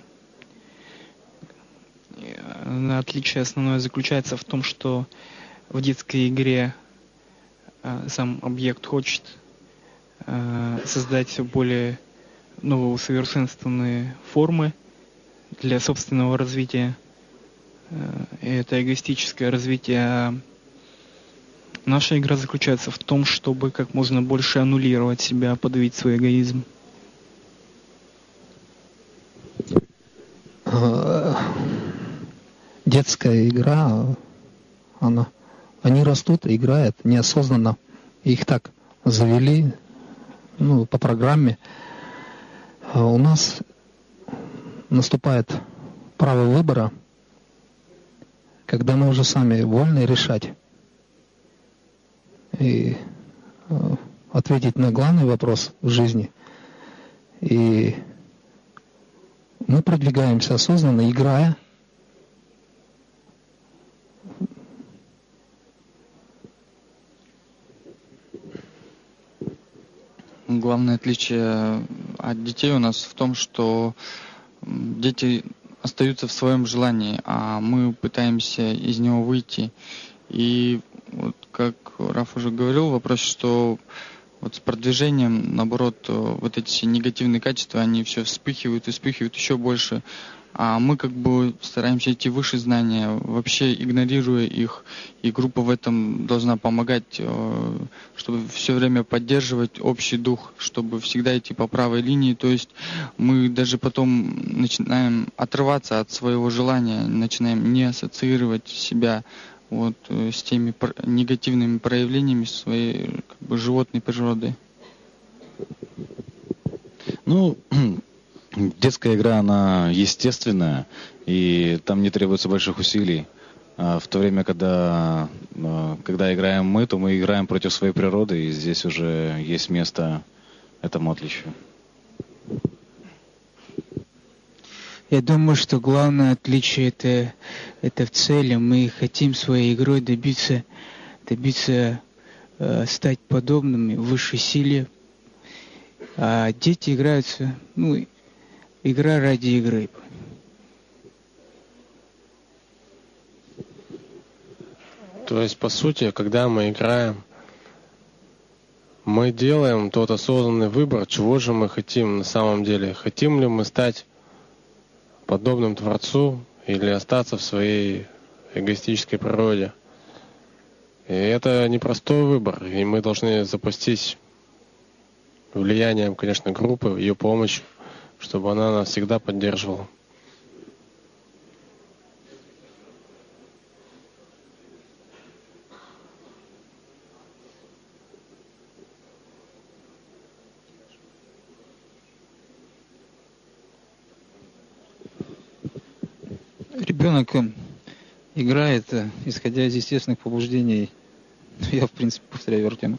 И, э, отличие основное заключается в том, что в детской игре э, сам объект хочет э, создать все более новые усовершенствованные формы для собственного развития. Э, и это эгоистическое развитие. Наша игра заключается в том, чтобы как можно больше аннулировать себя, подавить свой эгоизм. Детская игра, она, они растут, играют неосознанно. Их так завели, ну, по программе. А у нас наступает право выбора, когда мы уже сами вольны решать и э, ответить на главный вопрос в жизни. И мы продвигаемся осознанно, играя. Главное отличие от детей у нас в том, что дети остаются в своем желании, а мы пытаемся из него выйти. И вот как Раф уже говорил, вопрос, что вот с продвижением, наоборот, вот эти все негативные качества, они все вспыхивают и вспыхивают еще больше. А мы как бы стараемся идти выше знания, вообще игнорируя их. И группа в этом должна помогать, чтобы все время поддерживать общий дух, чтобы всегда идти по правой линии. То есть мы даже потом начинаем отрываться от своего желания, начинаем не ассоциировать себя вот с теми негативными проявлениями своей как бы животной природы. Ну, детская игра, она естественная, и там не требуется больших усилий. А в то время, когда, когда играем мы, то мы играем против своей природы, и здесь уже есть место этому отличию. Я думаю, что главное отличие это, это в цели. Мы хотим своей игрой добиться, добиться э, стать подобными высшей силе. А дети играются, ну, игра ради игры. То есть, по сути, когда мы играем, мы делаем тот осознанный выбор, чего же мы хотим на самом деле. Хотим ли мы стать подобным Творцу или остаться в своей эгоистической природе. И это непростой выбор, и мы должны запастись влиянием, конечно, группы, ее помощью, чтобы она нас всегда поддерживала. Ребенок играет, исходя из естественных побуждений. Я, в принципе, повторяю Артема.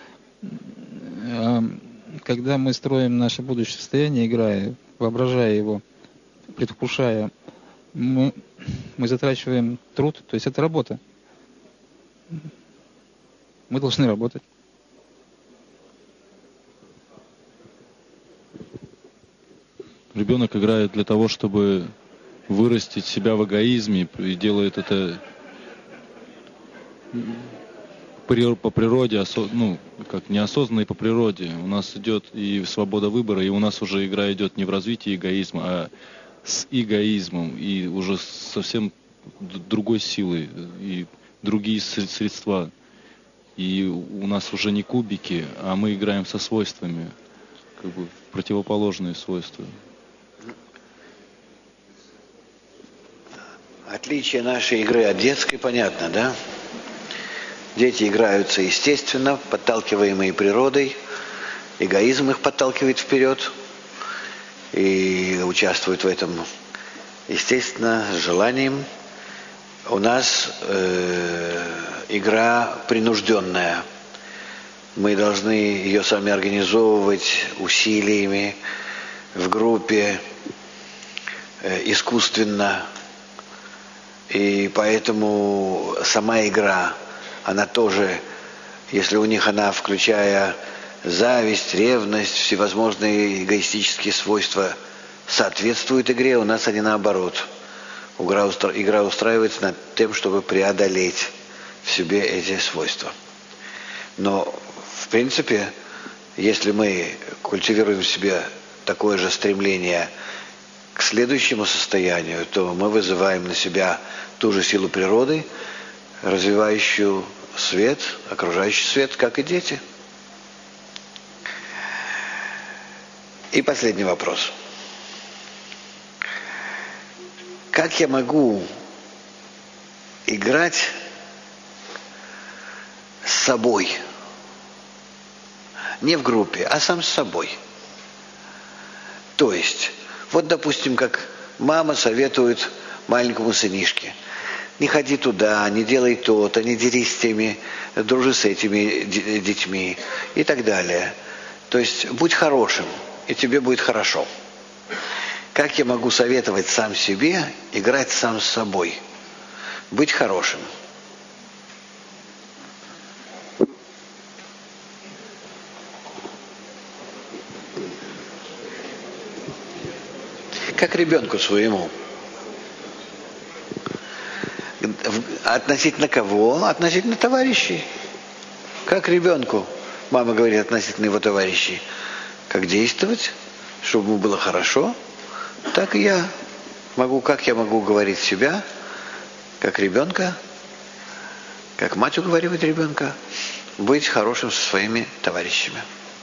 Когда мы строим наше будущее состояние, играя, воображая его, предвкушая, мы, мы затрачиваем труд, то есть это работа. Мы должны работать. Ребенок играет для того, чтобы вырастить себя в эгоизме, и делает это по природе, ну, как неосознанно и по природе. У нас идет и свобода выбора, и у нас уже игра идет не в развитии эгоизма, а с эгоизмом, и уже совсем другой силой, и другие средства. И у нас уже не кубики, а мы играем со свойствами, как бы противоположные свойства. Отличие нашей игры от детской понятно, да? Дети играются естественно, подталкиваемые природой, эгоизм их подталкивает вперед и участвуют в этом естественно, с желанием. У нас э, игра принужденная. Мы должны ее сами организовывать усилиями, в группе, э, искусственно. И поэтому сама игра, она тоже, если у них она, включая зависть, ревность, всевозможные эгоистические свойства, соответствует игре, у нас они наоборот. Игра, устра... игра устраивается над тем, чтобы преодолеть в себе эти свойства. Но, в принципе, если мы культивируем в себе такое же стремление к следующему состоянию, то мы вызываем на себя ту же силу природы, развивающую свет, окружающий свет, как и дети. И последний вопрос. Как я могу играть с собой? Не в группе, а сам с собой. То есть, вот, допустим, как мама советует маленькому сынишке: не ходи туда, не делай то-то, не дерись с теми, дружи с этими детьми и так далее. То есть, будь хорошим, и тебе будет хорошо. Как я могу советовать сам себе играть сам с собой? Быть хорошим. Как ребенку своему. Относительно кого? Относительно товарищей. Как ребенку, мама говорит, относительно его товарищей. Как действовать, чтобы ему было хорошо, так и я могу, как я могу говорить себя, как ребенка, как мать уговаривает ребенка, быть хорошим со своими товарищами.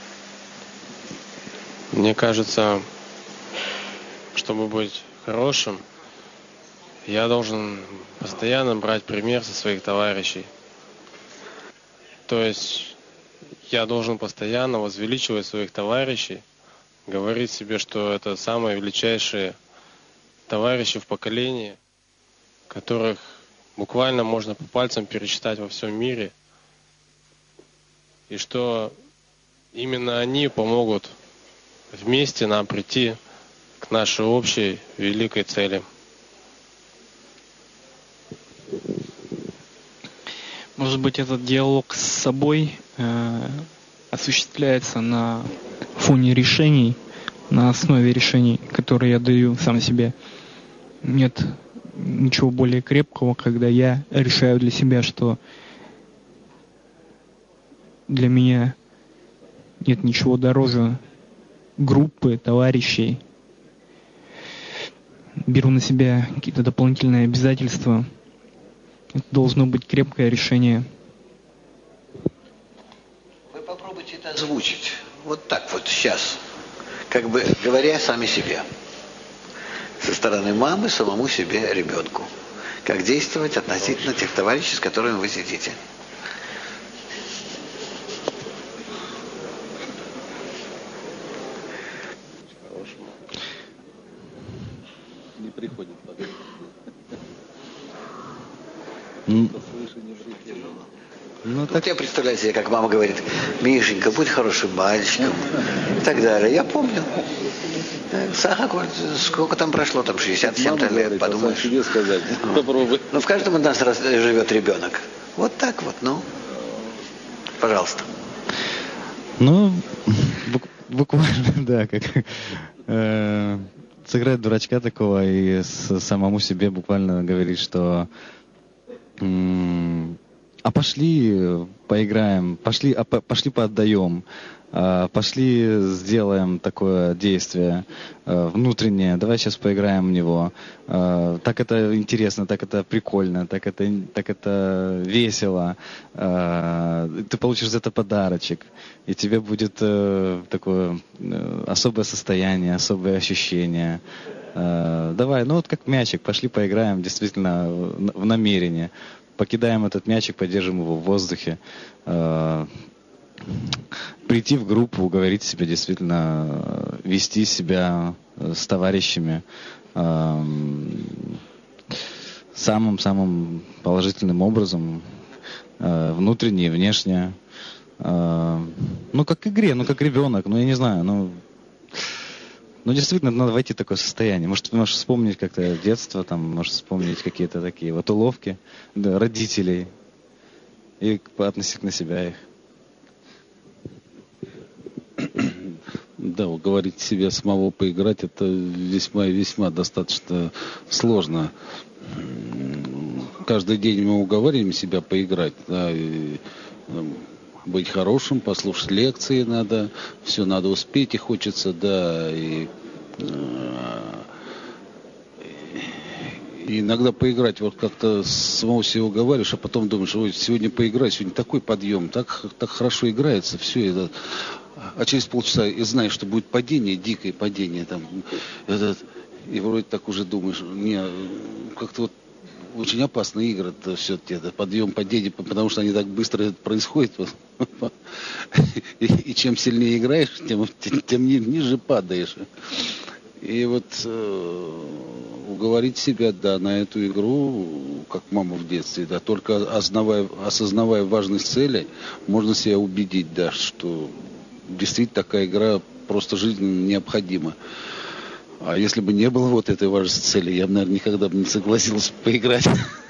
Мне кажется, чтобы быть хорошим, я должен постоянно брать пример со своих товарищей. То есть я должен постоянно возвеличивать своих товарищей, говорить себе, что это самые величайшие товарищи в поколении, которых буквально можно по пальцам пересчитать во всем мире, и что именно они помогут вместе нам прийти к нашей общей великой цели. Может быть, этот диалог с собой э, осуществляется на фоне решений, на основе решений, которые я даю сам себе. Нет ничего более крепкого, когда я решаю для себя, что для меня нет ничего дороже группы, товарищей. Беру на себя какие-то дополнительные обязательства. Это должно быть крепкое решение. Вы попробуйте это озвучить. Вот так вот сейчас. Как бы говоря сами себе. Со стороны мамы самому себе, ребенку. Как действовать относительно тех товарищей, с которыми вы сидите. Не приходит пока. Ну, так я представляю себе, как мама говорит: Мишенька, будь хорошим мальчиком и так далее. Я помню. Саха, сколько там прошло, там шестьдесят семь лет, подумаешь. Себе сказать. Попробуй. Ну, в каждом из нас живет ребенок. Вот так вот, ну. Пожалуйста. Ну, бук- буквально, да, как э, сыграть дурачка такого и с- самому себе буквально говорить, что м, а пошли поиграем, пошли, а по- пошли поотдаем, а, пошли сделаем такое действие а, внутреннее, давай сейчас поиграем в него. А, так это интересно, так это прикольно, так это, так это весело. А, ты получишь за это подарочек, и тебе будет э, такое э, особое состояние, особое ощущение. А, давай, ну вот как мячик, пошли поиграем действительно в, в намерение. Покидаем этот мячик, поддержим его в воздухе. Э, прийти в группу, уговорить себя действительно, э, вести себя э, с товарищами э, самым-самым положительным образом, э, внутренне и внешне. Э, ну, как к игре, ну, как ребенок, ну, я не знаю, ну... Ну, действительно, надо войти в такое состояние. Может, ты можешь вспомнить как-то детство, там, можешь вспомнить какие-то такие вот уловки, да, родителей и относительно себя их. Да, уговорить себя самого поиграть, это весьма и весьма достаточно сложно. Каждый день мы уговариваем себя поиграть, да, и, ну, быть хорошим, послушать лекции надо, все надо успеть и хочется, да, и, и иногда поиграть, вот как-то самого себя уговариваешь, а потом думаешь, ой, сегодня поиграть, сегодня такой подъем, так, так хорошо играется, все это, а через полчаса и знаешь, что будет падение, дикое падение, там, этот, и вроде так уже думаешь, не, как-то вот очень опасные игры, это все-таки это подъем, падение, потому что они так быстро происходят. И, и чем сильнее играешь, тем, тем ниже падаешь. И вот э, уговорить себя, да, на эту игру, как мама в детстве, да, только осознавая, осознавая важность цели, можно себя убедить, да, что действительно такая игра просто жизненно необходима. А если бы не было вот этой важной цели, я бы, наверное, никогда бы не согласился поиграть.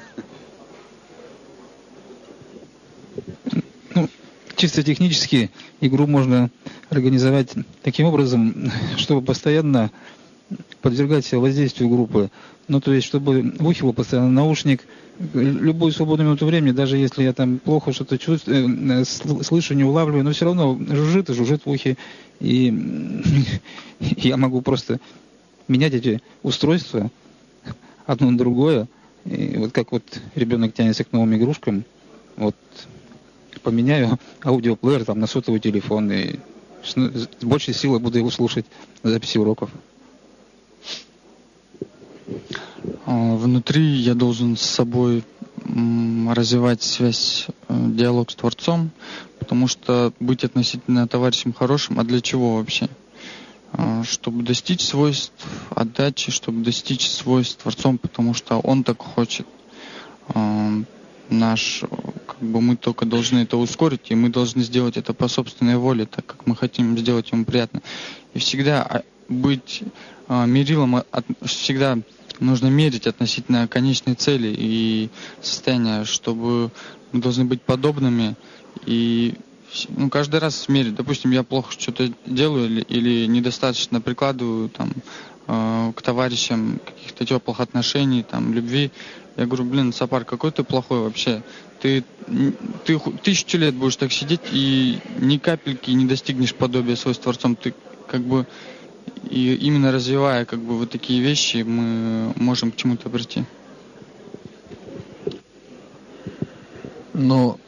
Ну, чисто технически игру можно организовать таким образом, чтобы постоянно подвергать себя воздействию группы. Ну, то есть, чтобы в ухе был постоянно наушник, любую свободную минуту времени, даже если я там плохо что-то чувствую, слышу, не улавливаю, но все равно жужжит и жужжит в ухе. И я могу просто менять эти устройства одно на другое. И вот как вот ребенок тянется к новым игрушкам, вот поменяю аудиоплеер там на сотовый телефон и с большей силой буду его слушать записи уроков. Внутри я должен с собой развивать связь, диалог с Творцом, потому что быть относительно товарищем хорошим, а для чего вообще? Чтобы достичь свойств отдачи, чтобы достичь свойств Творцом, потому что Он так хочет. Наш, как бы мы только должны это ускорить, и мы должны сделать это по собственной воле, так как мы хотим сделать Ему приятно. И всегда быть мерилом, всегда нужно мерить относительно конечной цели и состояния, чтобы мы должны быть подобными и ну, каждый раз мерить. Допустим, я плохо что-то делаю или, или недостаточно прикладываю там, э, к товарищам каких-то теплых отношений, там, любви. Я говорю, блин, Сапар, какой ты плохой вообще. Ты, ты тысячу лет будешь так сидеть и ни капельки не достигнешь подобия своим Творцом. Ты как бы и именно развивая как бы вот такие вещи, мы можем к чему-то прийти. Но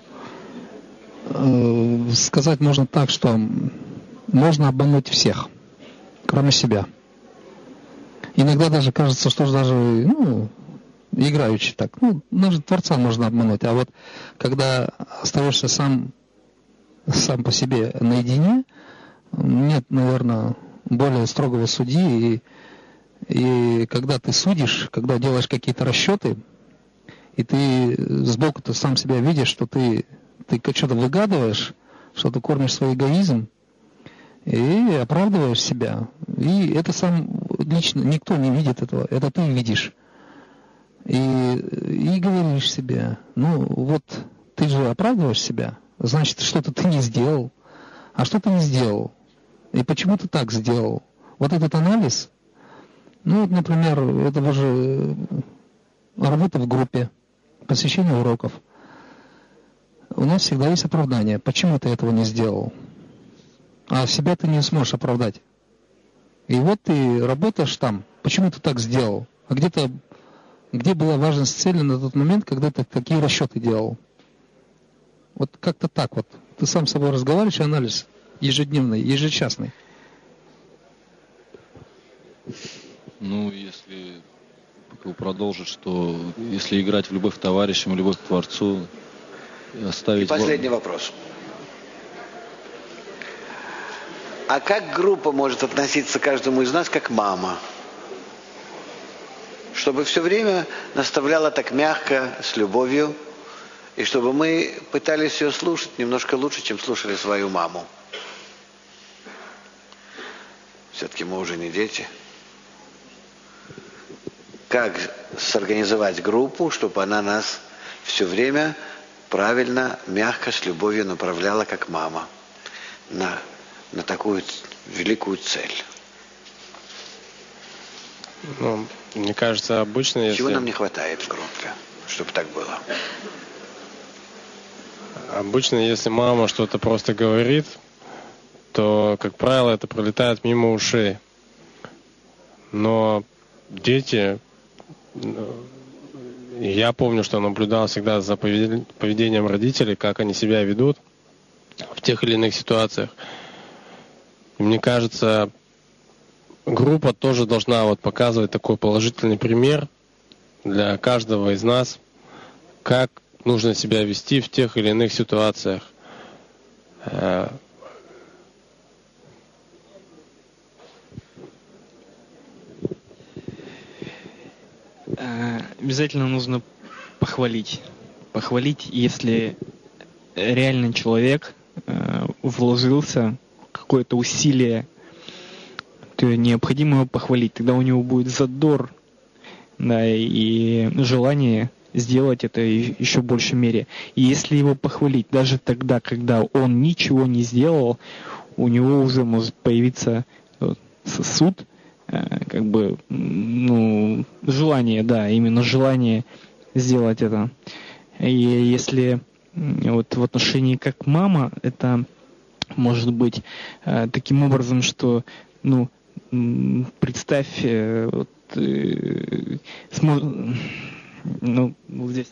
э, сказать можно так, что можно обмануть всех, кроме себя. Иногда даже кажется, что даже, ну, играючи так, ну, даже Творца можно обмануть. А вот когда остаешься сам, сам по себе наедине, нет, наверное, более строгого судьи. И, и когда ты судишь, когда делаешь какие-то расчеты, и ты сбоку ты сам себя видишь, что ты, ты что-то выгадываешь, что ты кормишь свой эгоизм, и оправдываешь себя. И это сам лично никто не видит этого, это ты видишь. И, и говоришь себе, ну вот ты же оправдываешь себя, значит, что-то ты не сделал. А что ты не сделал? И почему ты так сделал? Вот этот анализ, ну, вот, например, это же работа в группе, посещение уроков. У нас всегда есть оправдание. Почему ты этого не сделал? А себя ты не сможешь оправдать. И вот ты работаешь там. Почему ты так сделал? А где-то, где была важность цели на тот момент, когда ты такие расчеты делал? Вот как-то так вот. Ты сам с собой разговариваешь, анализ ежедневный, ежечасный. Ну, если продолжить, что если играть в любовь к товарищам, любовь к Творцу, оставить... И последний вопрос. А как группа может относиться к каждому из нас как мама? Чтобы все время наставляла так мягко, с любовью, и чтобы мы пытались ее слушать немножко лучше, чем слушали свою маму. Все-таки мы уже не дети. Как сорганизовать группу, чтобы она нас все время правильно, мягко, с любовью направляла, как мама, на, на такую великую цель? Ну, мне кажется, обычно, если... Чего нам не хватает в группе, чтобы так было? Обычно, если мама что-то просто говорит, то, как правило, это пролетает мимо ушей. Но дети... Я помню, что наблюдал всегда за поведением родителей, как они себя ведут в тех или иных ситуациях. И мне кажется, группа тоже должна вот показывать такой положительный пример для каждого из нас, как нужно себя вести в тех или иных ситуациях. Обязательно нужно похвалить. Похвалить, если реально человек э, вложился в какое-то усилие, то необходимо его похвалить. Тогда у него будет задор, да, и желание сделать это еще в большей мере. И если его похвалить даже тогда, когда он ничего не сделал, у него уже может появиться сосуд, как бы, ну, желание, да, именно желание сделать это. И если вот в отношении как мама, это может быть э, таким образом, что, ну, представь, э, вот, э, смо... ну, вот здесь.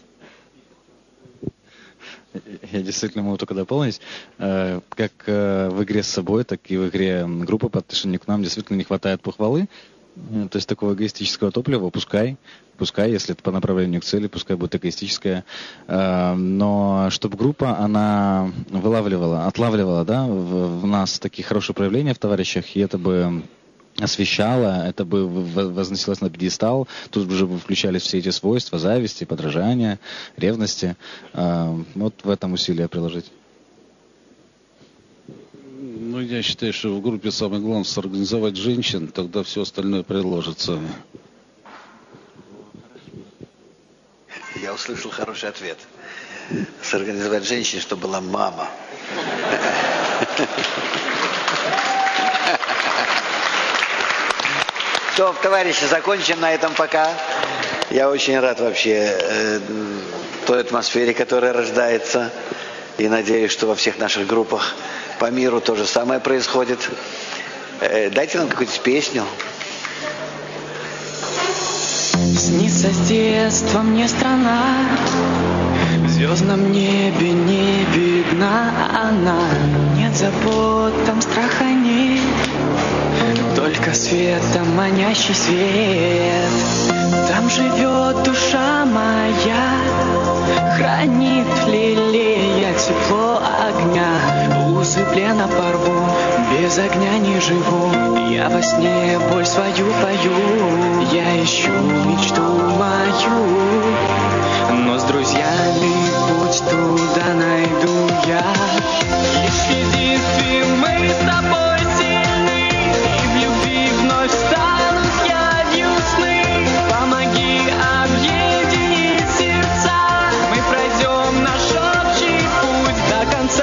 Я действительно могу только дополнить. Как в игре с собой, так и в игре группы по отношению к нам действительно не хватает похвалы. То есть такого эгоистического топлива пускай, пускай, если это по направлению к цели, пускай будет эгоистическое. Но чтобы группа, она вылавливала, отлавливала, да, в, в нас такие хорошие проявления в товарищах, и это бы освещало, это бы возносилось на пьедестал, тут уже бы включались все эти свойства зависти, подражания, ревности. Вот в этом усилия приложить. Ну, я считаю, что в группе самое главное сорганизовать женщин, тогда все остальное приложится. Я услышал хороший ответ. Сорганизовать женщин, чтобы была мама. То, товарищи, закончим на этом пока. Я очень рад вообще э, той атмосфере, которая рождается. И надеюсь, что во всех наших группах по миру то же самое происходит. Э, дайте нам какую-то песню. Снится с детства мне страна, в звездном небе не видна она. Нет забот, там страха нет, только светом манящий свет. Там живет душа моя, хранит, лелея тепло огня. Узы плена порву, без огня не живу. Я во сне боль свою пою, я ищу мечту мою, но с друзьями путь туда найду я. Лишь в единстве мы с тобой сильны, и в любви вновь станут явью сны. Помоги объединить сердца, мы пройдем наш общий путь до конца.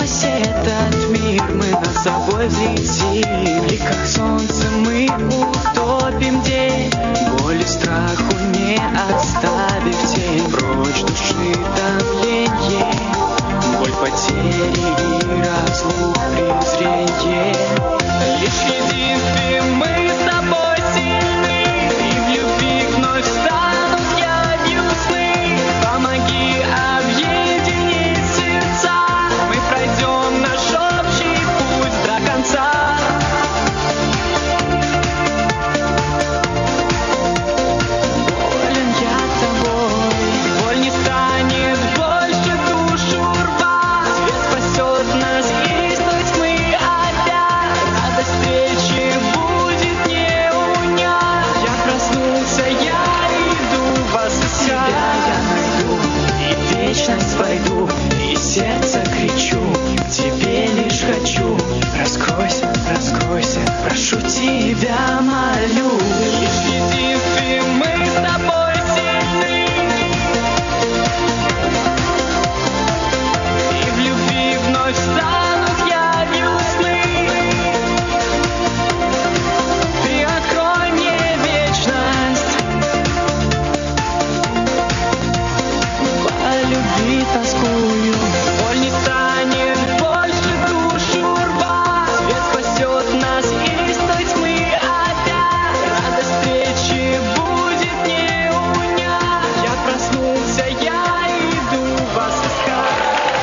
сквозь этот мир мы над собой взлетим. И как солнце мы утопим день, боль и страху не оставив тень. Прочь души томление, боль потери и разлук презренье. Лишь в единстве мы с тобой сильны, и в любви вновь станут явью сны. Помоги объединить сердца, мы пройдем наш общий путь до конца. Болен я тобой, боль не станет больше душу рвать. Свет спасет нас из той тьмы опять, радость встречи будет не унять. Я проснулся, я иду вас искать. Тебя я найду и вечность войду, и сердце кричу, к тебе лишь хочу. Раскройся, раскройся, прошу тебя, молю. Лишь в единстве мы с тобой сильны, и в любви вновь станут явью сны. Ты открой мне вечность, по любви тоскую. Боль не станет больше душу рвать, свет спасет нас из той тьмы опять. Радость встречи будет не унять. Я проснулся, я иду вас искать.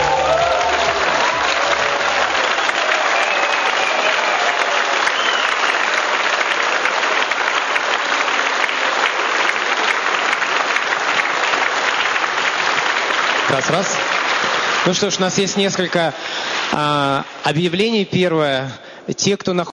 Раз, раз. Ну что ж, у нас есть несколько а, объявлений. Первое. Те, кто находится